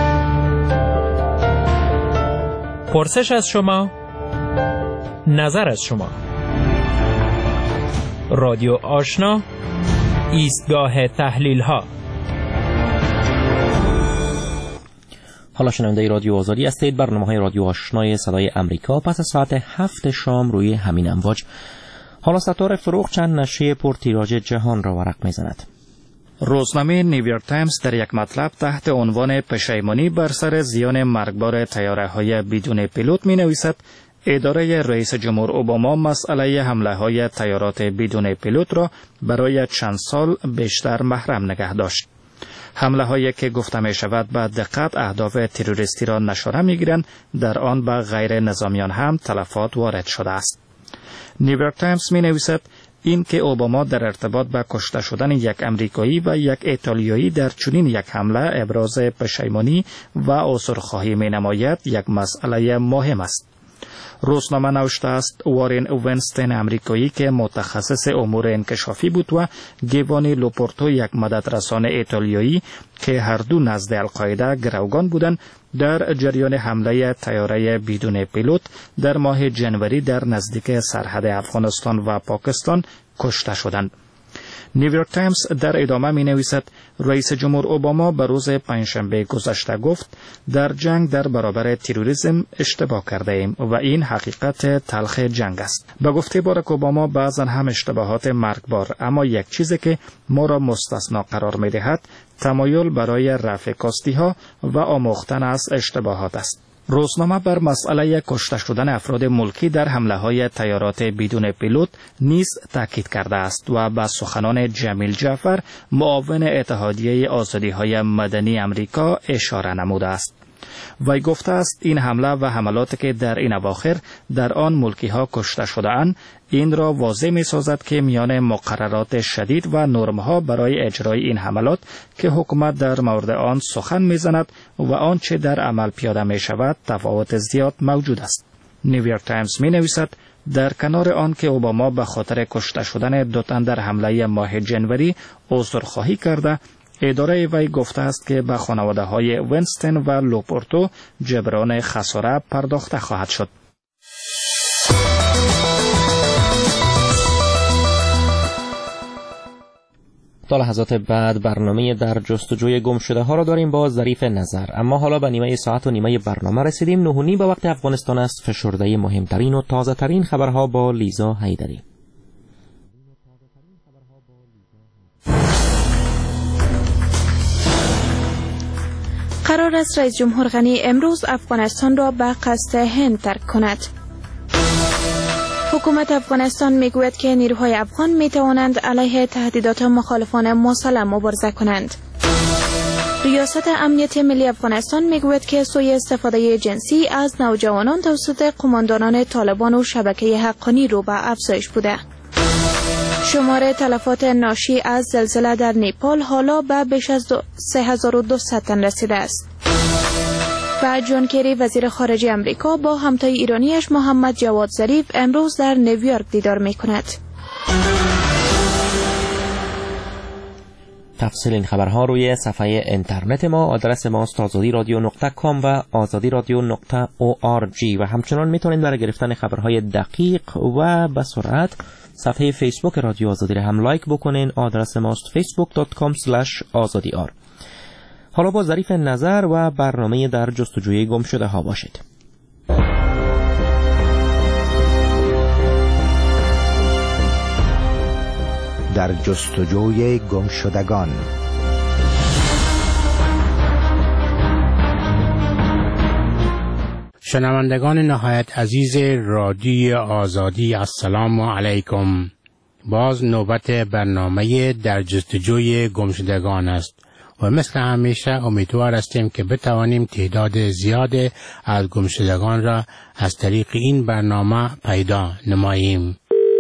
پرسش از شما، نظر از شما. رادیو آشنا، ایستگاه تحلیل‌ها. حالا شنونده رادیو آزادی هستید. برنامه‌های رادیو آشنای صدای امریکا پس از ساعت 7 شام روی همین امواج. حالا ستاره فروغ چند نشریه پرتیراژ جهان را ورق می‌زند. روزنامه نیویورک تایمز در یک مطلب تحت عنوان پشیمانی بر سر زیان مرگبار طیاره‌های بدون پیلوت می‌نویسد اداره رئیس جمهور اوباما مسئله حمله‌های طیارات بدون پیلوت را برای چند سال بیشتر محرم نگه داشت. حمله هایی که گفته می شود به دقت اهداف تروریستی را نشانه می گیرند، در آن به غیر نظامیان هم تلفات وارد شده است. نیویورک تایمز می نویسد این که اوباما در ارتباط به کشته شدن یک امریکایی و یک ایتالیایی در چنین یک حمله ابراز پشیمانی و عذرخواهی می نماید یک مسئله مهم است. روزنامه نوشته است وارن ونستین امریکایی که متخصص امور انکشافی بود و گیوانی لوپورتو یک مددرسان ایتالیایی که هر دو نزد القاعده گروگان بودند در جریان حمله طیاره بدون پیلوت در ماه جنوری در نزدیک سرحد افغانستان و پاکستان کشته شدند. نیویورک تایمز در ادامه می نویسد رئیس جمهور اوباما به روز پنجشنبه گذشته گفت در جنگ در برابر تروریسم اشتباه کرده ایم و این حقیقت تلخ جنگ است. به گفته باراک اوباما بعضا هم اشتباهات مرگبار، اما یک چیزی که ما را مستثنا قرار می دهد تمایل برای رفع کاستی ها و آموختن از اشتباهات است. روزنامه بر مسئله کشته شدن افراد ملکی در حمله های طیارات بدون پیلوت نیز تاکید کرده است و به سخنان جمیل جعفر معاون اتحادیه آزادی های مدنی امریکا اشاره نموده است. وی گفته است این حمله و حملاتی که در این اواخر در آن ملکی ها کشته شده اند این را واضح می سازد که میان مقررات شدید و نرم ها برای اجرای این حملات که حکومت در مورد آن سخن می زند و آنچه در عمل پیاده می شود تفاوت زیاد موجود است. نیویورک تایمز می نویسد در کنار آن که اوباما به خاطر کشته شدن 2 تن در حمله ماه جنوری عذرخواهی کرده، اداره وی گفته است که به خانواده های وینستن و لوپورتو جبران خساره پرداخته خواهد شد. تا لحظات بعد برنامه در جستجوی گم شده ها را داریم با ظریف نظر، اما حالا به نیمه ساعت و نیمه برنامه رسیدیم. 9:30 به وقت افغانستان است. فشرده مهمترین و تازه ترین خبرها با لیزا حیدری. قرار است رئیس جمهور غنی امروز افغانستان را به قصد هند ترک کند. حکومت افغانستان میگوید که نیروهای افغان میتوانند علیه تهدیدات مخالفان مسلح مبارزه کنند. ریاست امنیت ملی افغانستان میگوید که سوء استفاده جنسی از نوجوانان توسط قماندانان طالبان و شبکه حقانی رو به افزایش بوده. شمار تلفات ناشی از زلزله در نیپال حالا به بیش از 3200 تن رسیده است. و جان کری وزیر خارجه امریکا با همتای ایرانیش محمد جواد ظریف امروز در نیویورک دیدار می کند. تفصیل این خبرها روی صفحه اینترنت ما، آدرس ما است azadiradio.com و azadiradio.org و همچنان میتونید برای گرفتن خبرهای دقیق و به سرعت صفحه فیسبوک رادیو آزادی را هم لایک بکنین. آدرس ما است facebook.com/azadiar. حالا با ظریف نظر و برنامه در جستجوی گم شده ها باشید. در جستجوی گم شدگان. شنوندگان نهایت عزیز رادیو آزادی، السلام علیکم. باز نوبت برنامه در جستجوی گم شدگان است و مثل همیشه امیدوار هستیم که بتوانیم تعداد زیاد از گم شدگان را از طریق این برنامه پیدا نماییم.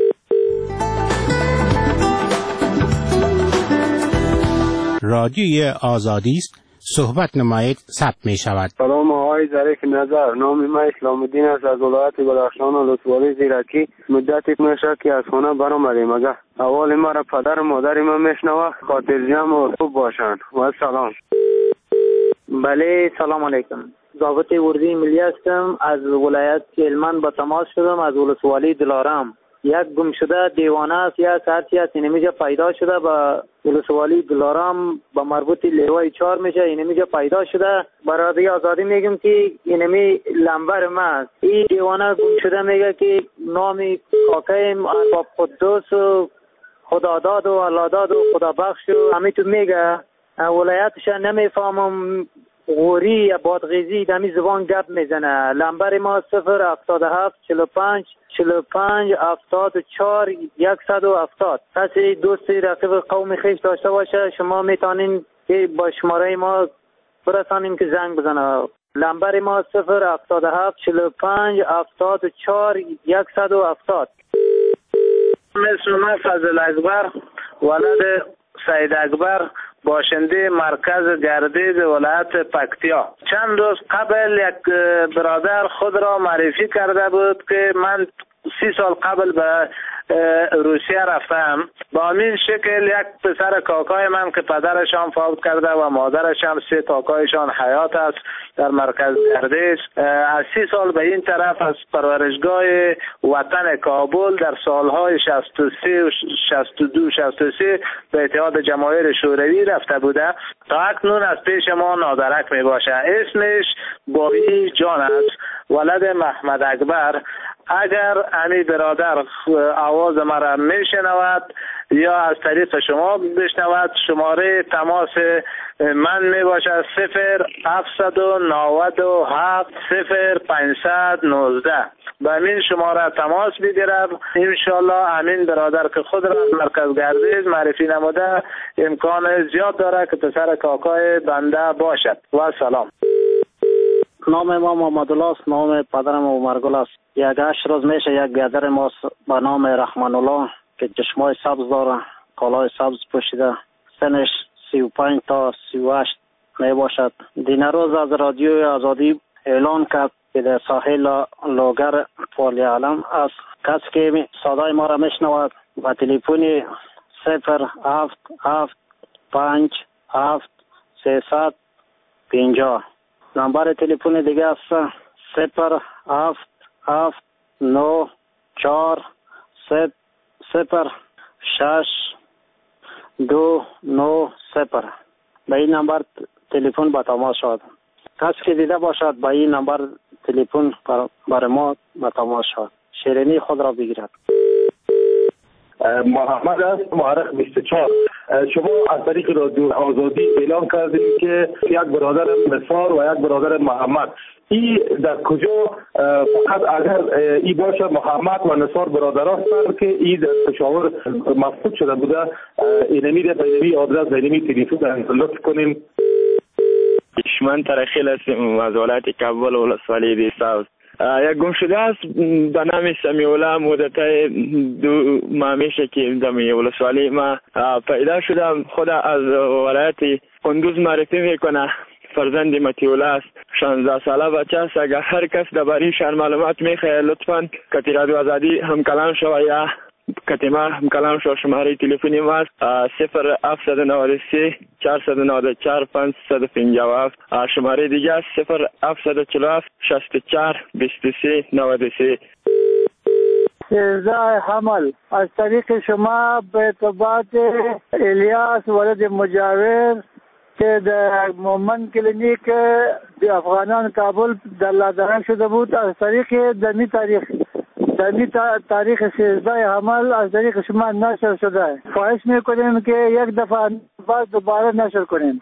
رادیوی آزادی است، صحبت نمایید، ثبت می شود. سلام آقای ظریف نظر، نام من اسلام الدین است، از ولایت بدخشان و لطف‌ولی زیرکی. مدتی میشه که از خانه برآمدیم. اگر اول ما را پدر و مادر ما میشنوه، خاطرجمع و خوب باشند. و سلام. بله، سلام علیکم. ضابط اردوی ملی هستم، از ولایت هلمند با تماس شدم، از ولسوالی دلارام. یک گم شده دیوانه است، یا ساعتی است اینمیجا پیدا شده با ولسوالی دلارام با مربوط لیوای 4 میشه. اینمیجا پیدا شده. برای آزادی میگم که اینمی لنبر ما است. این دیوانه گم شده میگه که نامی کاکایم ارباب قدوس و خداداد و اللهداد و خدا بخش و همیتو میگه. ولایتش نمیفهمم، غوری یا بادغیزی دمی زبان گپ میزنه. لنبر ما 077 45 45 74 170. کسی دوستی رقیب قوم خیش داشته باشه شما میتونین که با شماره ما برسانیم که زنگ بزنه. لنبر ما 077 45 74 170. اسم فضل اکبر، ولد سید اکبر، باشنده مرکز گردید ولایت پکتیا. چند روز قبل یک برادر خود را معرفی کرده بود که من 30 سال قبل به روسیه رفتم. با همین شکل یک پسر کاکای من که پدرشان فوت کرده و مادرشان 3 کاکایشان حیات است در مرکز گردش، از 30 سال به این طرف از پرورشگاه وطن کابل در سالهای 63 و 62 63 به اتحاد جماهیر شوروی رفته بوده. تا اکنون از پیش ما نادرک می باشه. اسمش بابی جان است، ولد محمد اکبر. اگر امی برادر آواز مرا میشنود یا از طریق شما بشنود، شماره تماس من می باشد 0797 0519. به همین شماره تماس بگیرد. انشالله همین برادر که خود را از مرکز گردش معرفی نموده امکان زیاد داره که پسر کاکای بنده باشد. و سلام. نام ما محمد الله است، نام پدرم عمرگل است. 8 روز میشه یک بیادر ما به نام رحمان الله که چشمای سبز داره، کالای سبز پوشیده، سنش 35 تا 38 می باشد. دین روز از رادیوی آزادی اعلان کرد که در ساحل لوگر فالی علم است. کسی که صدای ما را میشنود با تلفن 07757 نمبر تلفن دیگه است 07790602990. به این نمبر تلفن با تماس شد. کسی که دیده باشد با این نمبر تلفن برای ما با تماس شد. شیرینی خود را بگیرد. محمد است، معرخ 24. شما از طریق رادیو آزادی اعلام کردید که یک برادر نثار و یک برادر محمد، این در کجا؟ فقط اگر ای باشه محمد و نثار برادر هستند که این در پشاور مفقود شده بوده، اینمی در بینمی آدرس بینمی تلیفون لطف کنیم. من ترخیل هستیم از ولایت کابل ولسوالی دیساوس. یک گم شده است به نام سمیولا. مدت 2 ماه میشه که در ولسوالی ما پیدا شدم. خود از ولایت قندوز معرفی میکنه. فرزند متیولا است، 16 ساله بچه است. اگر هر کس درباره شان معلومات میخواد لطفاً کتی رادیو آزادی هم کلام شو یا کتیما هم کلام شو. شماره تلفنی ما 0793 494 557. شماره دیگه است 0747 64 23 93. سرزای حمل از طریق شما به ارتباط الیاس ولد مجاور که در مومن کلینیک افغانان کابل در لادرنگ شده بود، از طریق دمی تاریخ 13 حمل از طریق شما نشر شده. خواهش میکنیم که یک دفعه بعد دوباره نشر کنیم.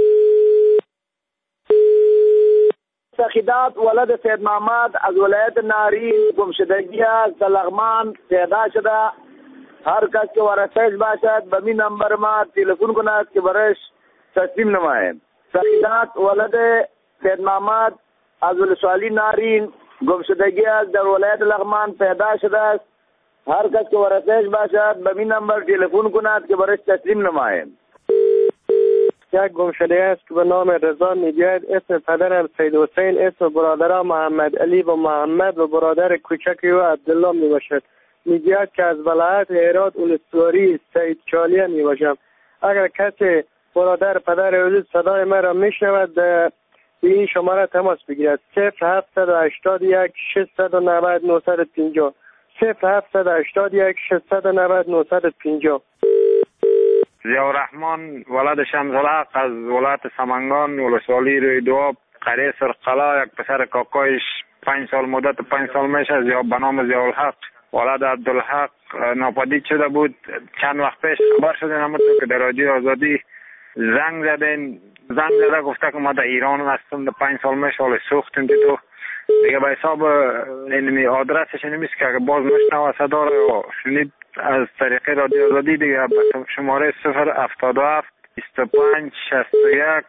سخیدات ولد سید محمد از ولایت نارین گمشدگی است، در لغمان پیدا شده. هر کس که ورثه‌اش باشد به می نمبر ما تلفن کند که برایش تسلیم نماییم. سخیدات ولد سید محمد از ولسوالی نارین گمشدگی است، در ولایت لغمان پیدا شده است. هر کس که ورثه‌اش باشد به می نمبر تلفن کند که برایش تسلیم نماییم. یک گمشده است که به نام رضا می‌گوید. اسم پدرم سید حسین، اسم برادرم محمد علی و محمد و برادر کوچک او عبدالله میباشد. می‌گوید که از ولایت هرات اولسواری سید چالیه میباشم. اگر کسی برادر پدر حضور صدای مرا میشنود به این شماره تماس بگیرد 0781 690 950 0781 690 950. ضیاءالرحمن ولد شمس‌الحق از ولایت سمنگان ولسوالی روی دواب قریه سرقلا. یک پسر کاکایش 5 سال مدت 5 سال میشه به نام ضیاءالحق ولد عبدالحق ناپدید شده بود. چند وقت پیش خبر شدین همونطور که در رادیو آزادی زنگ زده گفته که ما در ایران هستم، در 5 سال میشه حال سوختیم تو دیگه. به حساب اینمی آدرسش نمیست که اگه باز مشنوه صدا رو شنید از طریق رادیو آزادی دیگه به شماره 077 25 61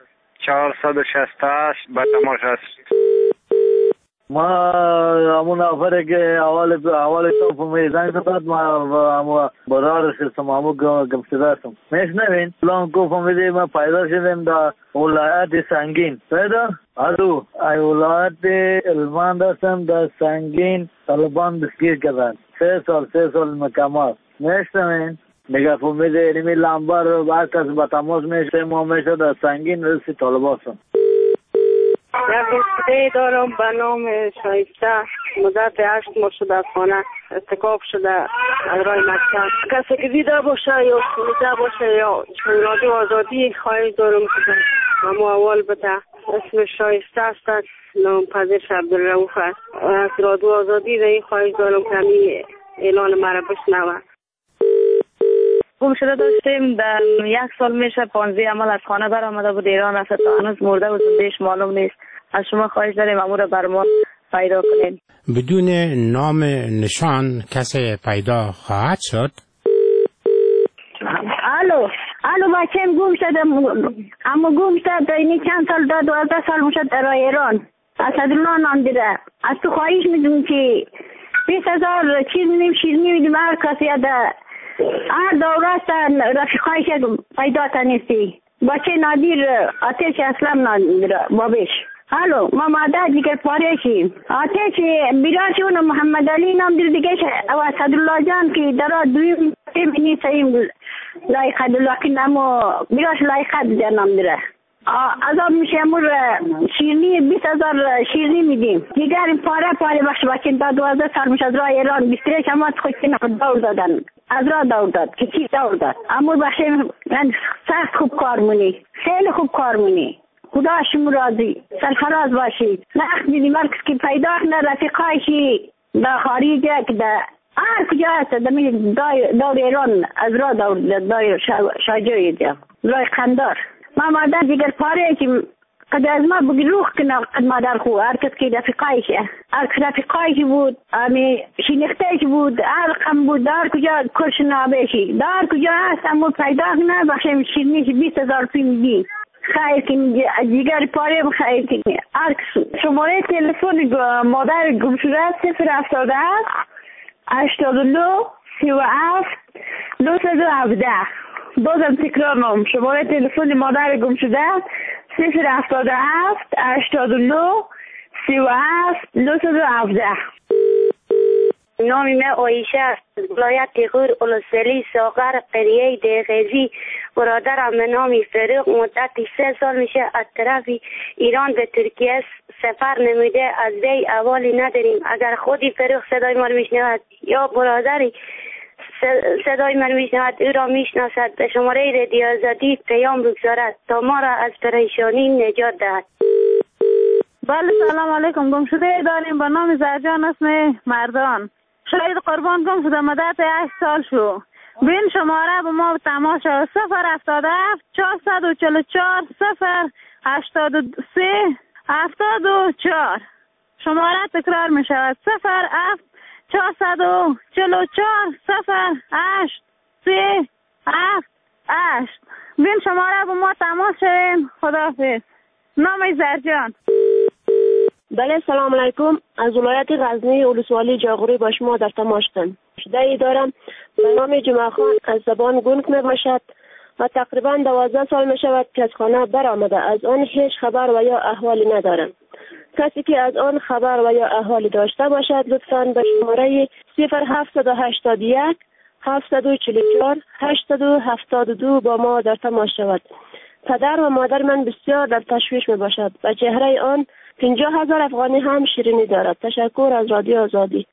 468 به تماس است. ما همون نفره که اول تو میزنگ زدد ما برادرش هستم، همون گمشده هستم. میشنوین؟ الان گفتم میده ما پیدا شدیم در ولایت سنگین. پیدا؟ ای ولایت علمان دستم در سنگین طالبان دستگیر کردن. 3 سال مکمل میشتمین دیگه فهمید اینمی لمبر رو بعد کس با تماس میشه ما میشه در سنگین رسی طالباسم. یک گمشده دارم به نام شایسته، مدت 8 ماه شده از خانه ارتکاب شده از راه مکتب. کسی که دیده باشه یا شنیده باشه یا رادیو آزادی خواهش دارم که اما اول بده. اسم شایسته است، نام پذیرش عبدالرؤوف است. از رادیو آزادی در این خواهش دارم که همین اعلان مرا بشنوه. گمشده داشتیم در 1 سال میشه 15 عمل از خانه برآمده بود ایران رفته تا هنوز مرده و زندهش معلوم نیست. از شما خواهش داریم امور را بر ما پیدا کنید. بدون نام نشان کسی پیدا خواهد شد؟ الو بچه‌م گم شده، اما گم شده اینی چند سال 12 سال میشد در ایران. اسدالله نام دیده. از تو خواهش میدونم که 20,000 چیز میدیم شیر میدیم هر کسی ده هر دوره است رفیقایش پیدا تنیستی. بچه نادیر آتش اسلام نادیر بابش. الو ما مادر دیگر پارشیم. آتش بیراشون محمد علی نام دیگه و اسدالله جان که در دویم می سیم لایق لکن اما بیراش لایق نام دیره. عذاب میشه امور شیرنی 20,000 شیرنی میدیم. دیگر این پاره بخش بچه تا 12 سال میشه از راه ایران 23 شمات خوشتین دور دادن. از راه دور داد که چی دور داد. امور بخش من سخت خوب کار مونی، خیلی خوب کار مونی. خدا شما راضی سرفراز باشید. نخت میدیم هر کسی که پیدا کنه رفیقایشی در خارجه که در هر کجا هست دور ایران از راه دور شاجوی دیم راه قندار. ما مادر دیگر پاره که قد از ما بگی روح کنه قد مادر خو هر کس که رفیقایشه هر کس رفیقایش بود امی شنیختهش بود هر قم بود در کجا کرش نابشی در کجا هست امو پیدا کنه بخشیم شیرنیش 20,000 پی میدی. خیر کنی دیگر پاره خیر کنی هر کس. شماره تلفن مادر گمشده 077 89 37 917. بازم تکرار نام شماره تلفن مادر گم شده 077 89 37 917. نام من عایشه است. ولایت غور اولوسلی ساغر قریه دهقیزی. برادرم به نام فاروق مدت 3 سال میشه از طرف ایران به ترکیه سفر نموده. از وی احوالی نداریم. اگر خودی فاروق صدای ما رو میشنود یا برادری صدای من میشنود او را میشناسد به شماره رادیو آزادی پیام بگذارد تا ما را از پریشانی نجات دهد. بله سلام علیکم. گم شده داریم به نام زرجان اسم مردان. شاید قربان گم شده مدت 8 سال شو. بین شماره به ما تماس شد 077 444 083 74. شماره تکرار می شود 07 444 08 38. بین شماره با ما تماس شویم. خداحافظ. نام زرجان. بله سلام علیکم. از ولایت غزنی ولسوالی جاغوری با شما در تماس هستم. شده دارم به نام جمعه خان از زبان گونگ می باشد و تقریبا 12 سال می شود که از خانه برآمده. از آن هیچ خبر و یا احوالی ندارم. کسی که از آن خبر و یا احوالی داشته باشد لطفاً به شماره 0781 744 872 با ما در تماس شود. پدر و مادر من بسیار در تشویش می باشد و چهره آن 50,000 افغانی هم شیرینی دارد. تشکر از رادیو آزادی.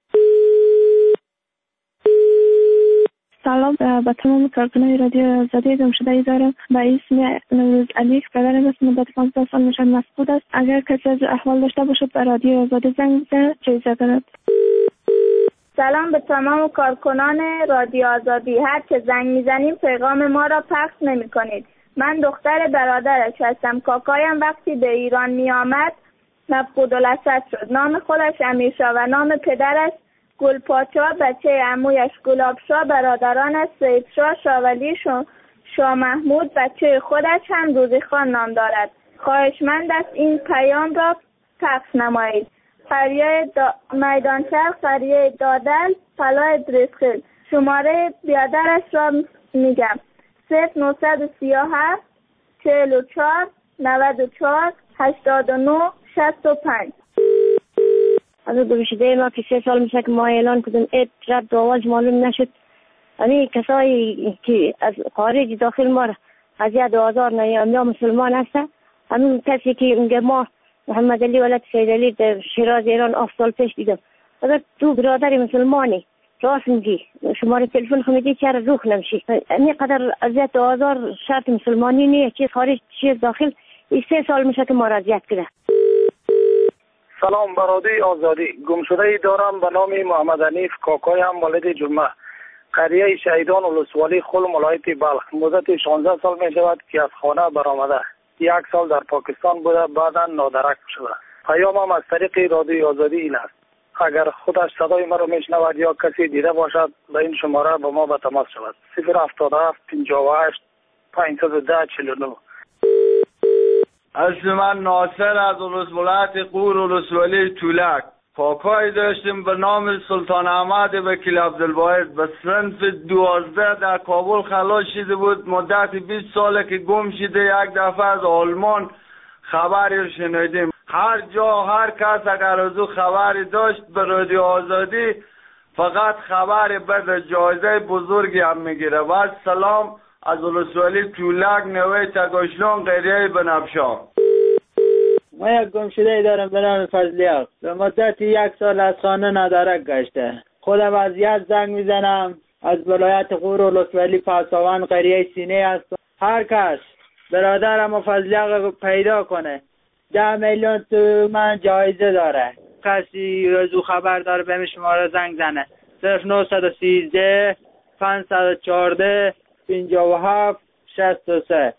سلام به تمام کارکنان رادیو آزادی. گمشده دارم به اسم نوروز علی. پدرم اسم مدت 15 سال نشان مفقود است. اگر کسی از احوال داشته باشد به رادیو آزادی زنگ بزند چه کند. سلام به تمام کارکنان رادیو آزادی. هر که زنگ میزنیم پیغام ما را پخش نمی کنید. من دختر برادرش هستم. کاکایم وقتی به ایران می آمد مفقود الاسد شد. نام خودش امیرشاه و نام پدرش گلپاچا، بچه عمویش گلابشاه، برادرانش سیدشاه، شاولی، شاه محمود، بچه خودش هم روزیخان نام دارد. خواهشمند است این پیام را پخش نمایید. قریه میدانشهر، قریه دادل، فلای دریسخیل. شماره بیادرش را میگم 0937 44 94 89 65. از گمشده ما که 3 سال میشه که ما اعلان کردیم رد آواز معلوم نشد. همین کسایی که از خارج داخل ما را اذیت و آزار نمی‌کنند یا مسلمان هستن، همین کسی که میگه ما محمد علی ولد سید علی در شیراز ایران 7 سال پیش دیدم. اگر تو برادر مسلمانی راست میگی، شماره تلفن خمیدی چرا روح نمیشی؟ اینقدر اذیت و آزار شرط مسلمانی نیست، چیز خارج چیز داخل. 3 سال میشه که ما را اذیت کرده. سلام برادری آزادی. گمشده ای دارم به نام محمد حنیف کاکایم ولد جمعه، قریه شهیدان ولسوالی خل ولایت بلخ. مدت 16 سال می شود که از خانه برآمده. 1 سال در پاکستان بوده، بعدا نادرک شده. پیامم از طریق رادیوی آزادی این است: اگر خودش صدای مرا میشنود یا کسی دیده باشد به این شماره با ما به تماس شود. 077 58 510 49. اسم من ناصر از ولایت قور ولسوالی تولک. کاکای داشتیم به نام سلطان احمد وکیل عبدالواحد به صنف 12 در کابل خلاص شده بود. مدت 20 ساله که گم شده. یک دفعه از آلمان خبری شنیدیم. هر جا هر کس اگر از او خبری داشت به رادیو آزادی فقط خبر بد جایزه بزرگی هم میگیره. و سلام از ولسوالی تولک نوه تگاشلون قریه بنفشا. ما یک گمشده دارم به نام فضلیاب. به مدت 1 سال از خانه نادرک گشته. خودم از یزد زنگ میزنم، از ولایت قور ولسوالی پاسوان قریه سینه هستم. هر کس برادرم و فضلیاب پیدا کنه 10 میلیون تومان جایزه داره. کسی از او خبر داره به شماره زنگ زنه 0913 514 57 63.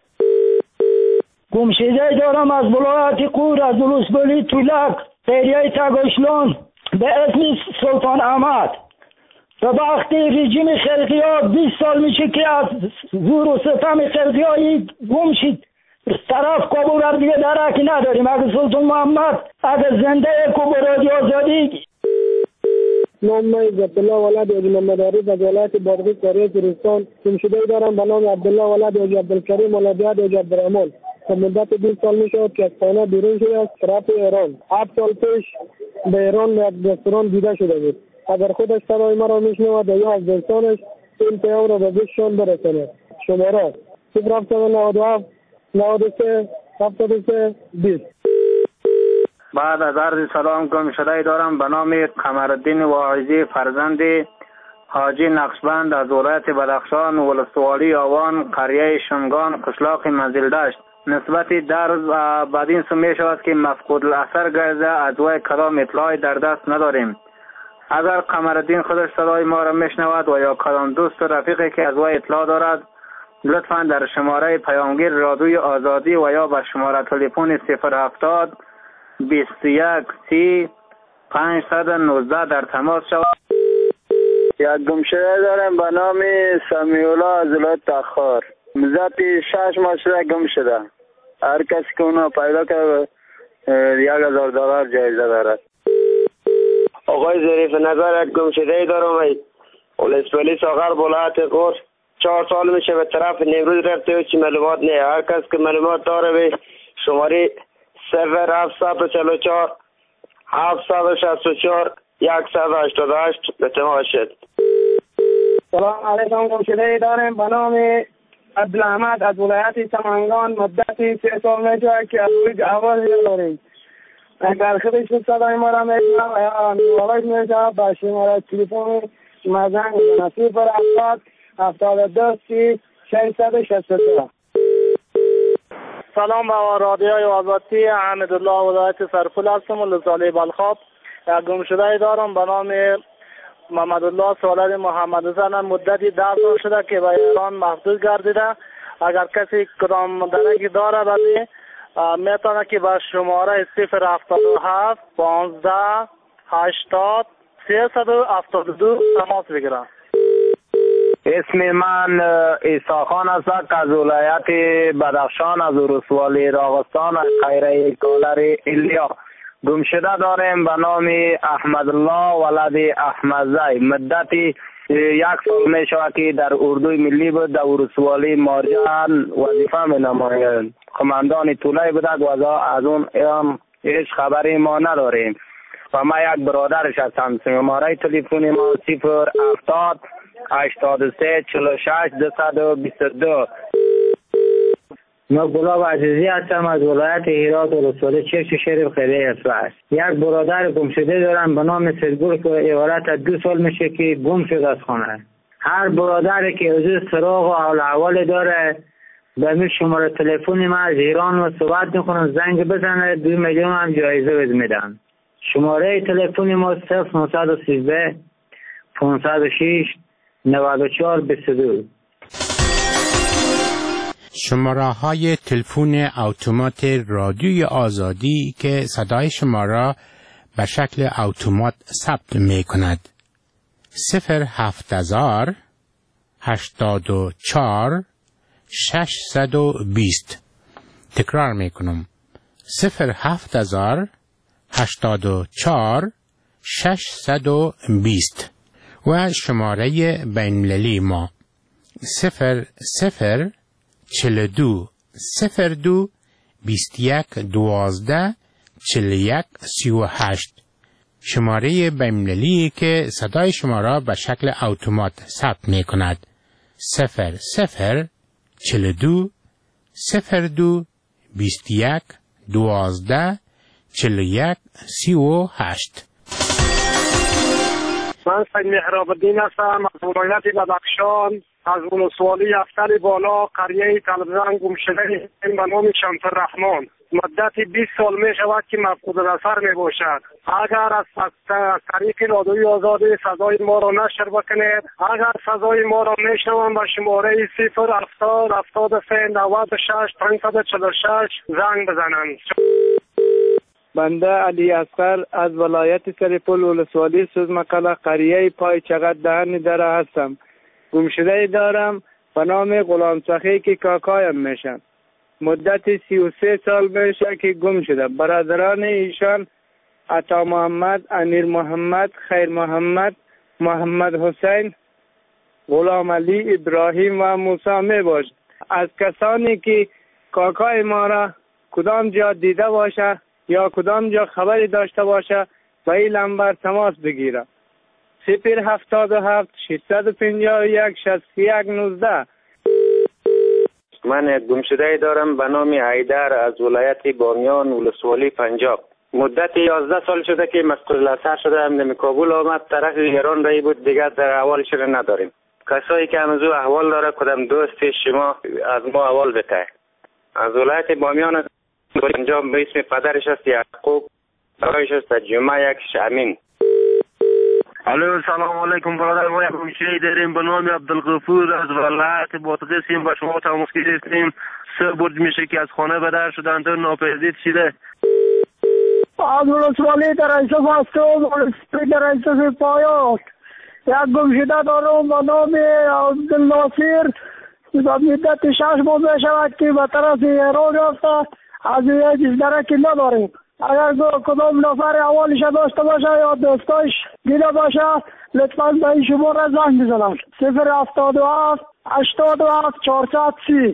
گمشده دارم از ولایت قور از ولسوالی تولک قریه تگاشلون به اسم سلطان احمد. به وقتی رژیم خلقیات 20 سال میشه که از زور و ستم خلقیایی گم شد. طرف کابل را دیگه درکی نداریم. اگه سلطان محمد اگه زنده کو رادیو آزادی. نام من عبدالله ولد حاجی محمد عارف از ولایت بادغیس قریه کوهستان. گمشده دارم به نام عبدالله ولد حاجی عبدالکریم ولدیاد حاجی عبدالرحمن. تا مدت 20 سال میشود که از خانه بیرون شده است طرف ایران. 7 سال پیش به ایران یک رستوران دیده شده بود. اگر خودش صدای مرا میشنود یا از دوستانش این پیام را به گوششان برساند. شماره 0797 93 73 20. بعد از عرض سلام گمشده دارم به نام قمرالدین واعظی فرزند حاجی نقشبند از ولایت بدخشان ولسوالی آوان قریه شنگان قشلاق منزلدشت. نسبت درز بعد این سو می شود که مفقود الاثر گرده، از وی کدام اطلاعی در دست نداریم. اگر قمرالدین خودش صدای ما را میشنود و یا کدام دوست و رفیقی که از وی اطلاع دارد لطفا در شماره پیامگیر رادیوی آزادی و یا به شماره تلفن 070 21 30 519 در تماس شود. یک گمشده دارم به نام سمیولا از ولایت تخار. مدت 6 ماه شده گم شده. هر کسی که اونو پیدا کرد $1000 جایزه دارد. آقای ظریف نظر یک گمشده دارم ولسوالی ساغر ولایت قور. 4 سال میشه به طرف نیمروز رفته و چی معلومات نه. هر کس که معلومات داره به شماره 0744 764 188 به تماس شد. سلام علیکم. گمشده دارم به نام عبدالحمد از ولایت سمنگان. مدت 3 سال میشه که از روی آواز داریم. اگر خودش صدای ما را میشنود یا میوالش میشود با شماره تلفن مزنگ نصیب پر 72 30 662. سلام با رادیوی آزادی. حمیدالله ولایت سرپل هستم ولسوالی بلخاب. یک گمشده دارم به نام محمد الله سالد محمد زن. مدتی 10 سال شده که به ایران محدود گردیده. اگر کسی کدام درکی داره بدی میتونه که به شماره 077 15 80 372 تماس بگیره. اسم من عیسی خان است از ولایت بدخشان از ولسوالی راغستان از قریه کالر ایلیا. گمشده داریم به نام احمد الله ولد احمدزی. مدتی 1 سال می شود که در اردوی ملی بود در ولسوالی مارجان وظیفه می نماید. قماندان طوله بودد و از اون هیچ خبری ما نداریم. و ما یک برادرش هستم. شماره تلفن ما 070 83 46 222. ما گلاب عزیزی هستم از ولایت هرات ولسوالی چرچ شریف خیریه اصفهان. یک برادر گم شده دارم به نام سیدگل که عبارت از 2 سال میشه که گم شده از خانه. هر برادری که از سراغ و حال احوال داره به می شماره تلفن ما از ایران و صحبت میکنم، زنگ بزنه 2 میلیون هم جایزه بهت میدن. شماره تلفن ما 0913 506 94 22. شماره های تلفن اتومات رادیوی آزادی که صدای شما را به شکل اتومات ثبت می کند 07000 84 620. تکرار می کنم 07000 84 620 و شماره بین‌المللی ما 00 42 02 21 12 41 38. شماره بین‌المللی که صدای شما را به شکل اتومات ثبت می کند 00 42 02 21 12 41 38. من سید مهراب الدین هستم از ولایت بدخشان، از ولسوالی افتر بالا، قریه تلبزن گم شده به نام شمس الرحمن. مدت 20 سال می شود که مفقود الاثر می باشد. اگر از طریق رادیوی آزادی صدای ما را نشر بکنید، اگر صدای ما را می شنوند به شماره 070 73 96 546 زنگ بزنند. بنده علی اصغر از ولایت سرپل ولسوالی سوزمقله قریه پای چقدر دهن دره هستم. گمشده دارم به نام غلام سخی که کاکایم میشن. مدت 33 سال میشه که گم شده. برادران ایشان عطا محمد، امیر محمد، خیر محمد، محمد حسین، غلام علی، ابراهیم و موسی می باشد. از کسانی که کاکای ما را کدام جا دیده باشه یا کدام جا خبری داشته باشه با این نمبر تماس بگیره 077 651 61 19. من یک گمشده دارم به نام حیدر از ولایت بامیان ولسوالی پنجاب. مدت 11 سال شده که مفقود الاثر شده. هم کابل آمد طرف ایران رایی بود، دیگر در احوالش نداریم. کسایی که همزو احوال داره کدام دوست شما از ما احوال بده. از ولایت بامیان پنجاب به اسم پدرش است یعقوب، برایش است جمعه یک امین. الو سلام علیکم برادر. ما یک گمشده داریم به نام عبدالغفور از ولایت بادغیس. با شما تماس گرفتیم. 3 برج میشه که از خانه به در شدند و ناپدید شده. از ولسوالی در ایسف هستم، ولسوالی در ایسف پایات. یک گمشده دارم به نام عبدالناصر. و مدت 6 ماه می شود که به طرف ایران رفته. از یک درک نداریم. اگر کدام نفر اولش داشته باشه یا دوستاش دیده باشه لطفاً به این شماره زنگ بزنم 077 87 430.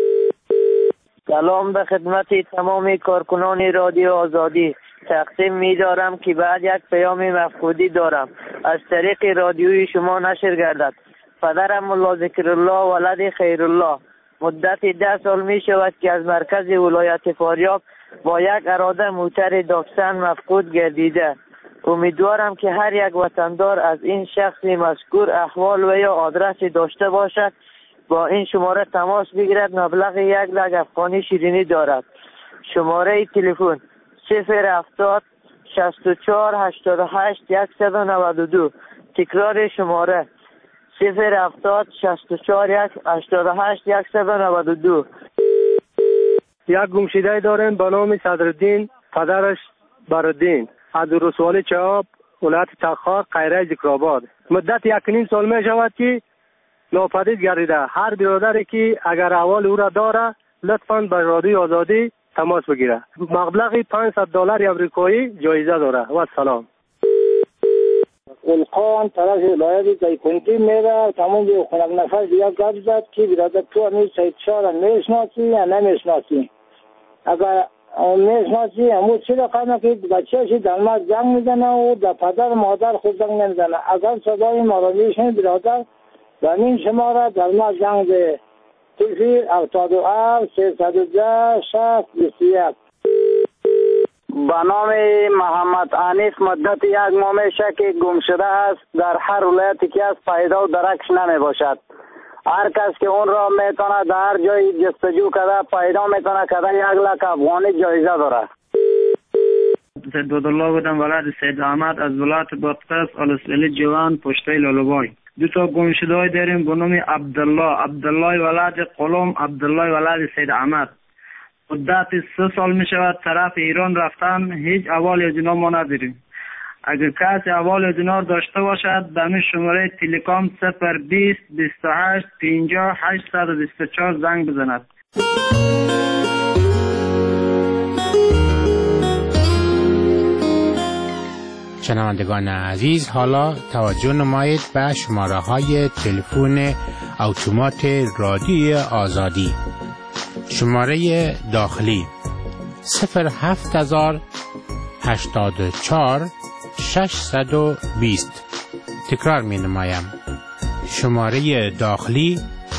سلام به خدمت تمام کارکنان رادیو آزادی. تقسیم می دارم که بعد یک پیام مفقودی دارم از طریق رادیوی شما نشر گردد. پدرم ملا ذکرالله ولد خیرالله مدت 10 سال می شود که از مرکز ولایت فاریاب با یک اراده موتر داکسن مفقود گردیده. امیدوارم که هر یک وطندار از این شخص مذکور احوال و یا آدرسی داشته باشد با این شماره تماس بگیرد. مبلغ 1 لک افغانی شیرینی دارد. شماره تلفن 070 64 88 192. تکرار شماره 070 64 88 192. یک گمشده داریم به نام صدرالدین، پدرش بردین، از ولسوالی چهاب ولایت تخار قریه ذکرآباد. مدت 1.5 سال می شود که ناپدید گردیده. هر برادری که اگر احوال او را داره لطفاً به رادیو آزادی تماس بگیره. مبلغ $500 امریکایی جایزه داره. و سلام. القان طرف ولایت دایکنتی میره. تمام به خونک نفر دیگه گفت زد که برادر تو امیر سید شاه را میشناسی یا نمیشناسی. اگر میشناسی همون چی رقمه که بچه‌شی در ما زنگ میزنه و در پدر مادر خود زنگ نمیزنه. اگر صدای ما را میشنید برادر در این شماره در ما زنگ به تلفی 77 310 60 به نام محمد انیس مدت یک ماه میشه که گم شده است. در هر ولایتی که از پیدا و درکش نمی باشد. هر کس که اون را میتونه در هر جای جستجو کرده پیدا میتونه کرده 1,00,000 افغانی جایزه داره. سید عبدالله بودم ولد سید احمد از ولایت بادغیس آلسولی جوان پشته لالوبای. دو تا گم شده های داریم به نام عبدالله ولد قلم، عبدالله ولد سید احمد. مدت 3 سال می شود طرف ایران رفتن، هیچ احوال از اینا ما نداریم. اگر کسی احوال از اینا داشته باشد به همین شماره تلگرام 020 28 50 824 زنگ بزند. شنوندگان عزیز، حالا توجه نمایید به شماره های تلفن اتومات رادیوی آزادی. شماره داخلی 07084 620. تکرار می نمایم. شماره داخلی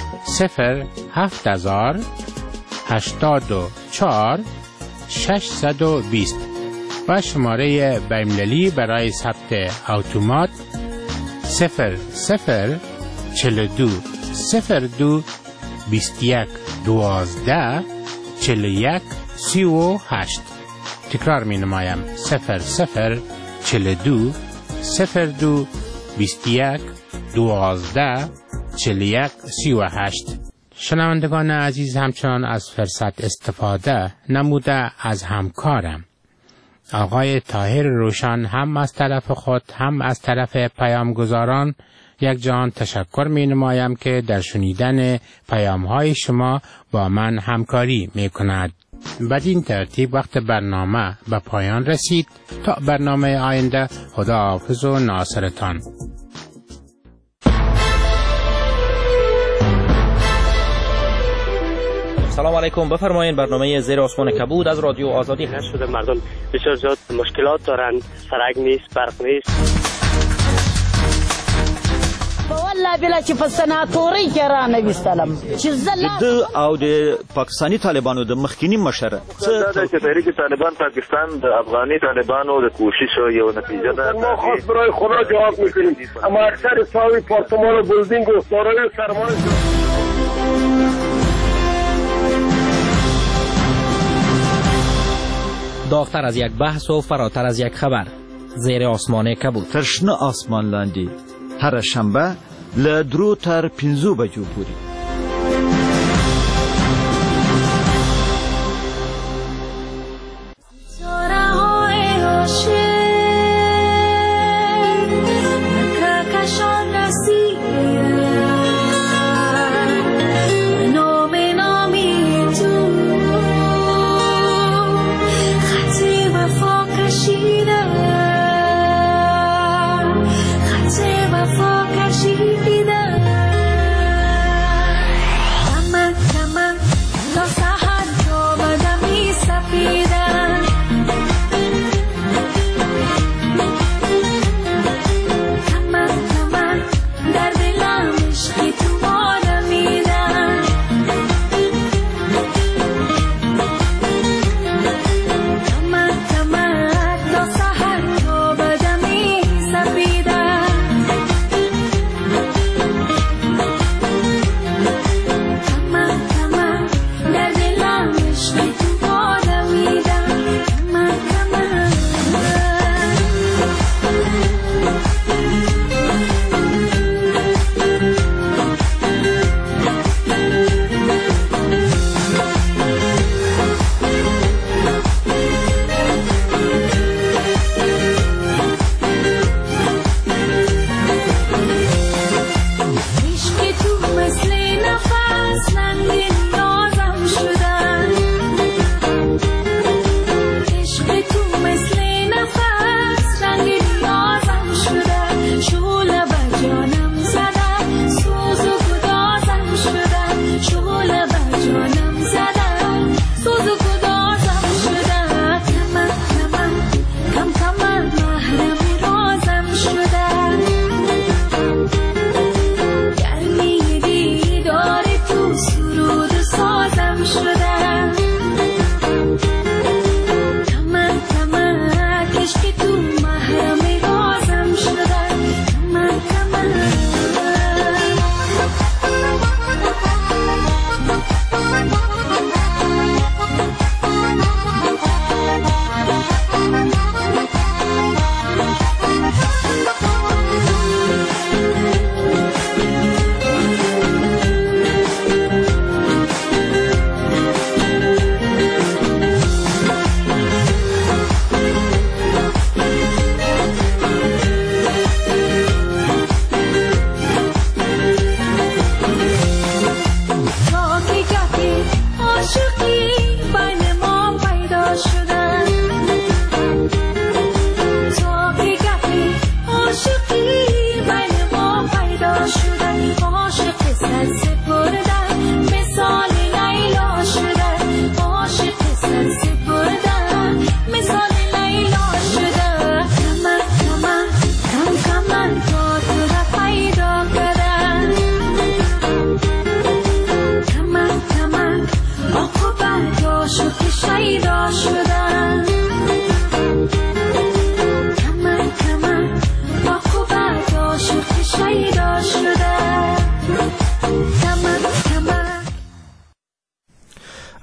07084 620 و شماره بین‌المللی برای ثبت اتومات 0042 02 21 12 41 38. تکرار می نمایم 0042 02 21 12 41 38. شنوندگان عزیز، همچنان از فرصت استفاده نموده از همکارم آقای طاهر روشن هم از طرف خود هم از طرف پیامگزاران یک جان تشکر می نمایم که در شنیدن پیام های شما با من همکاری می کند. بدین ترتیب وقت برنامه به پایان رسید. تا برنامه آینده، خداحافظ و ناصرتان. سلام علیکم، بفرمایید. برنامه زیر آسمان کبود از رادیو آزادی هست. شده مردم بسیار زیاد مشکلات دارند، سرک نیست، برق نیست. والله بلا چې په سناتوري کې را نه وستلم چې د او د پاکستانی طالبانو د مخکینی مشره دا چې تحریک طالبان پاکستان د افغاني طالبانو د کوشش یو نتیجه ده. ما خاص برای خدا جواب میکنیم، اما اکثر ساوی پارتمان و بلدینگ و سارای سرمایه داغتر از یک بحث و فراتر از یک خبر. زیر آسمان کبود، ترشنه آسمان لاندی، هر شنبه له 3 تر 5 بجو پورې.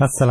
السلام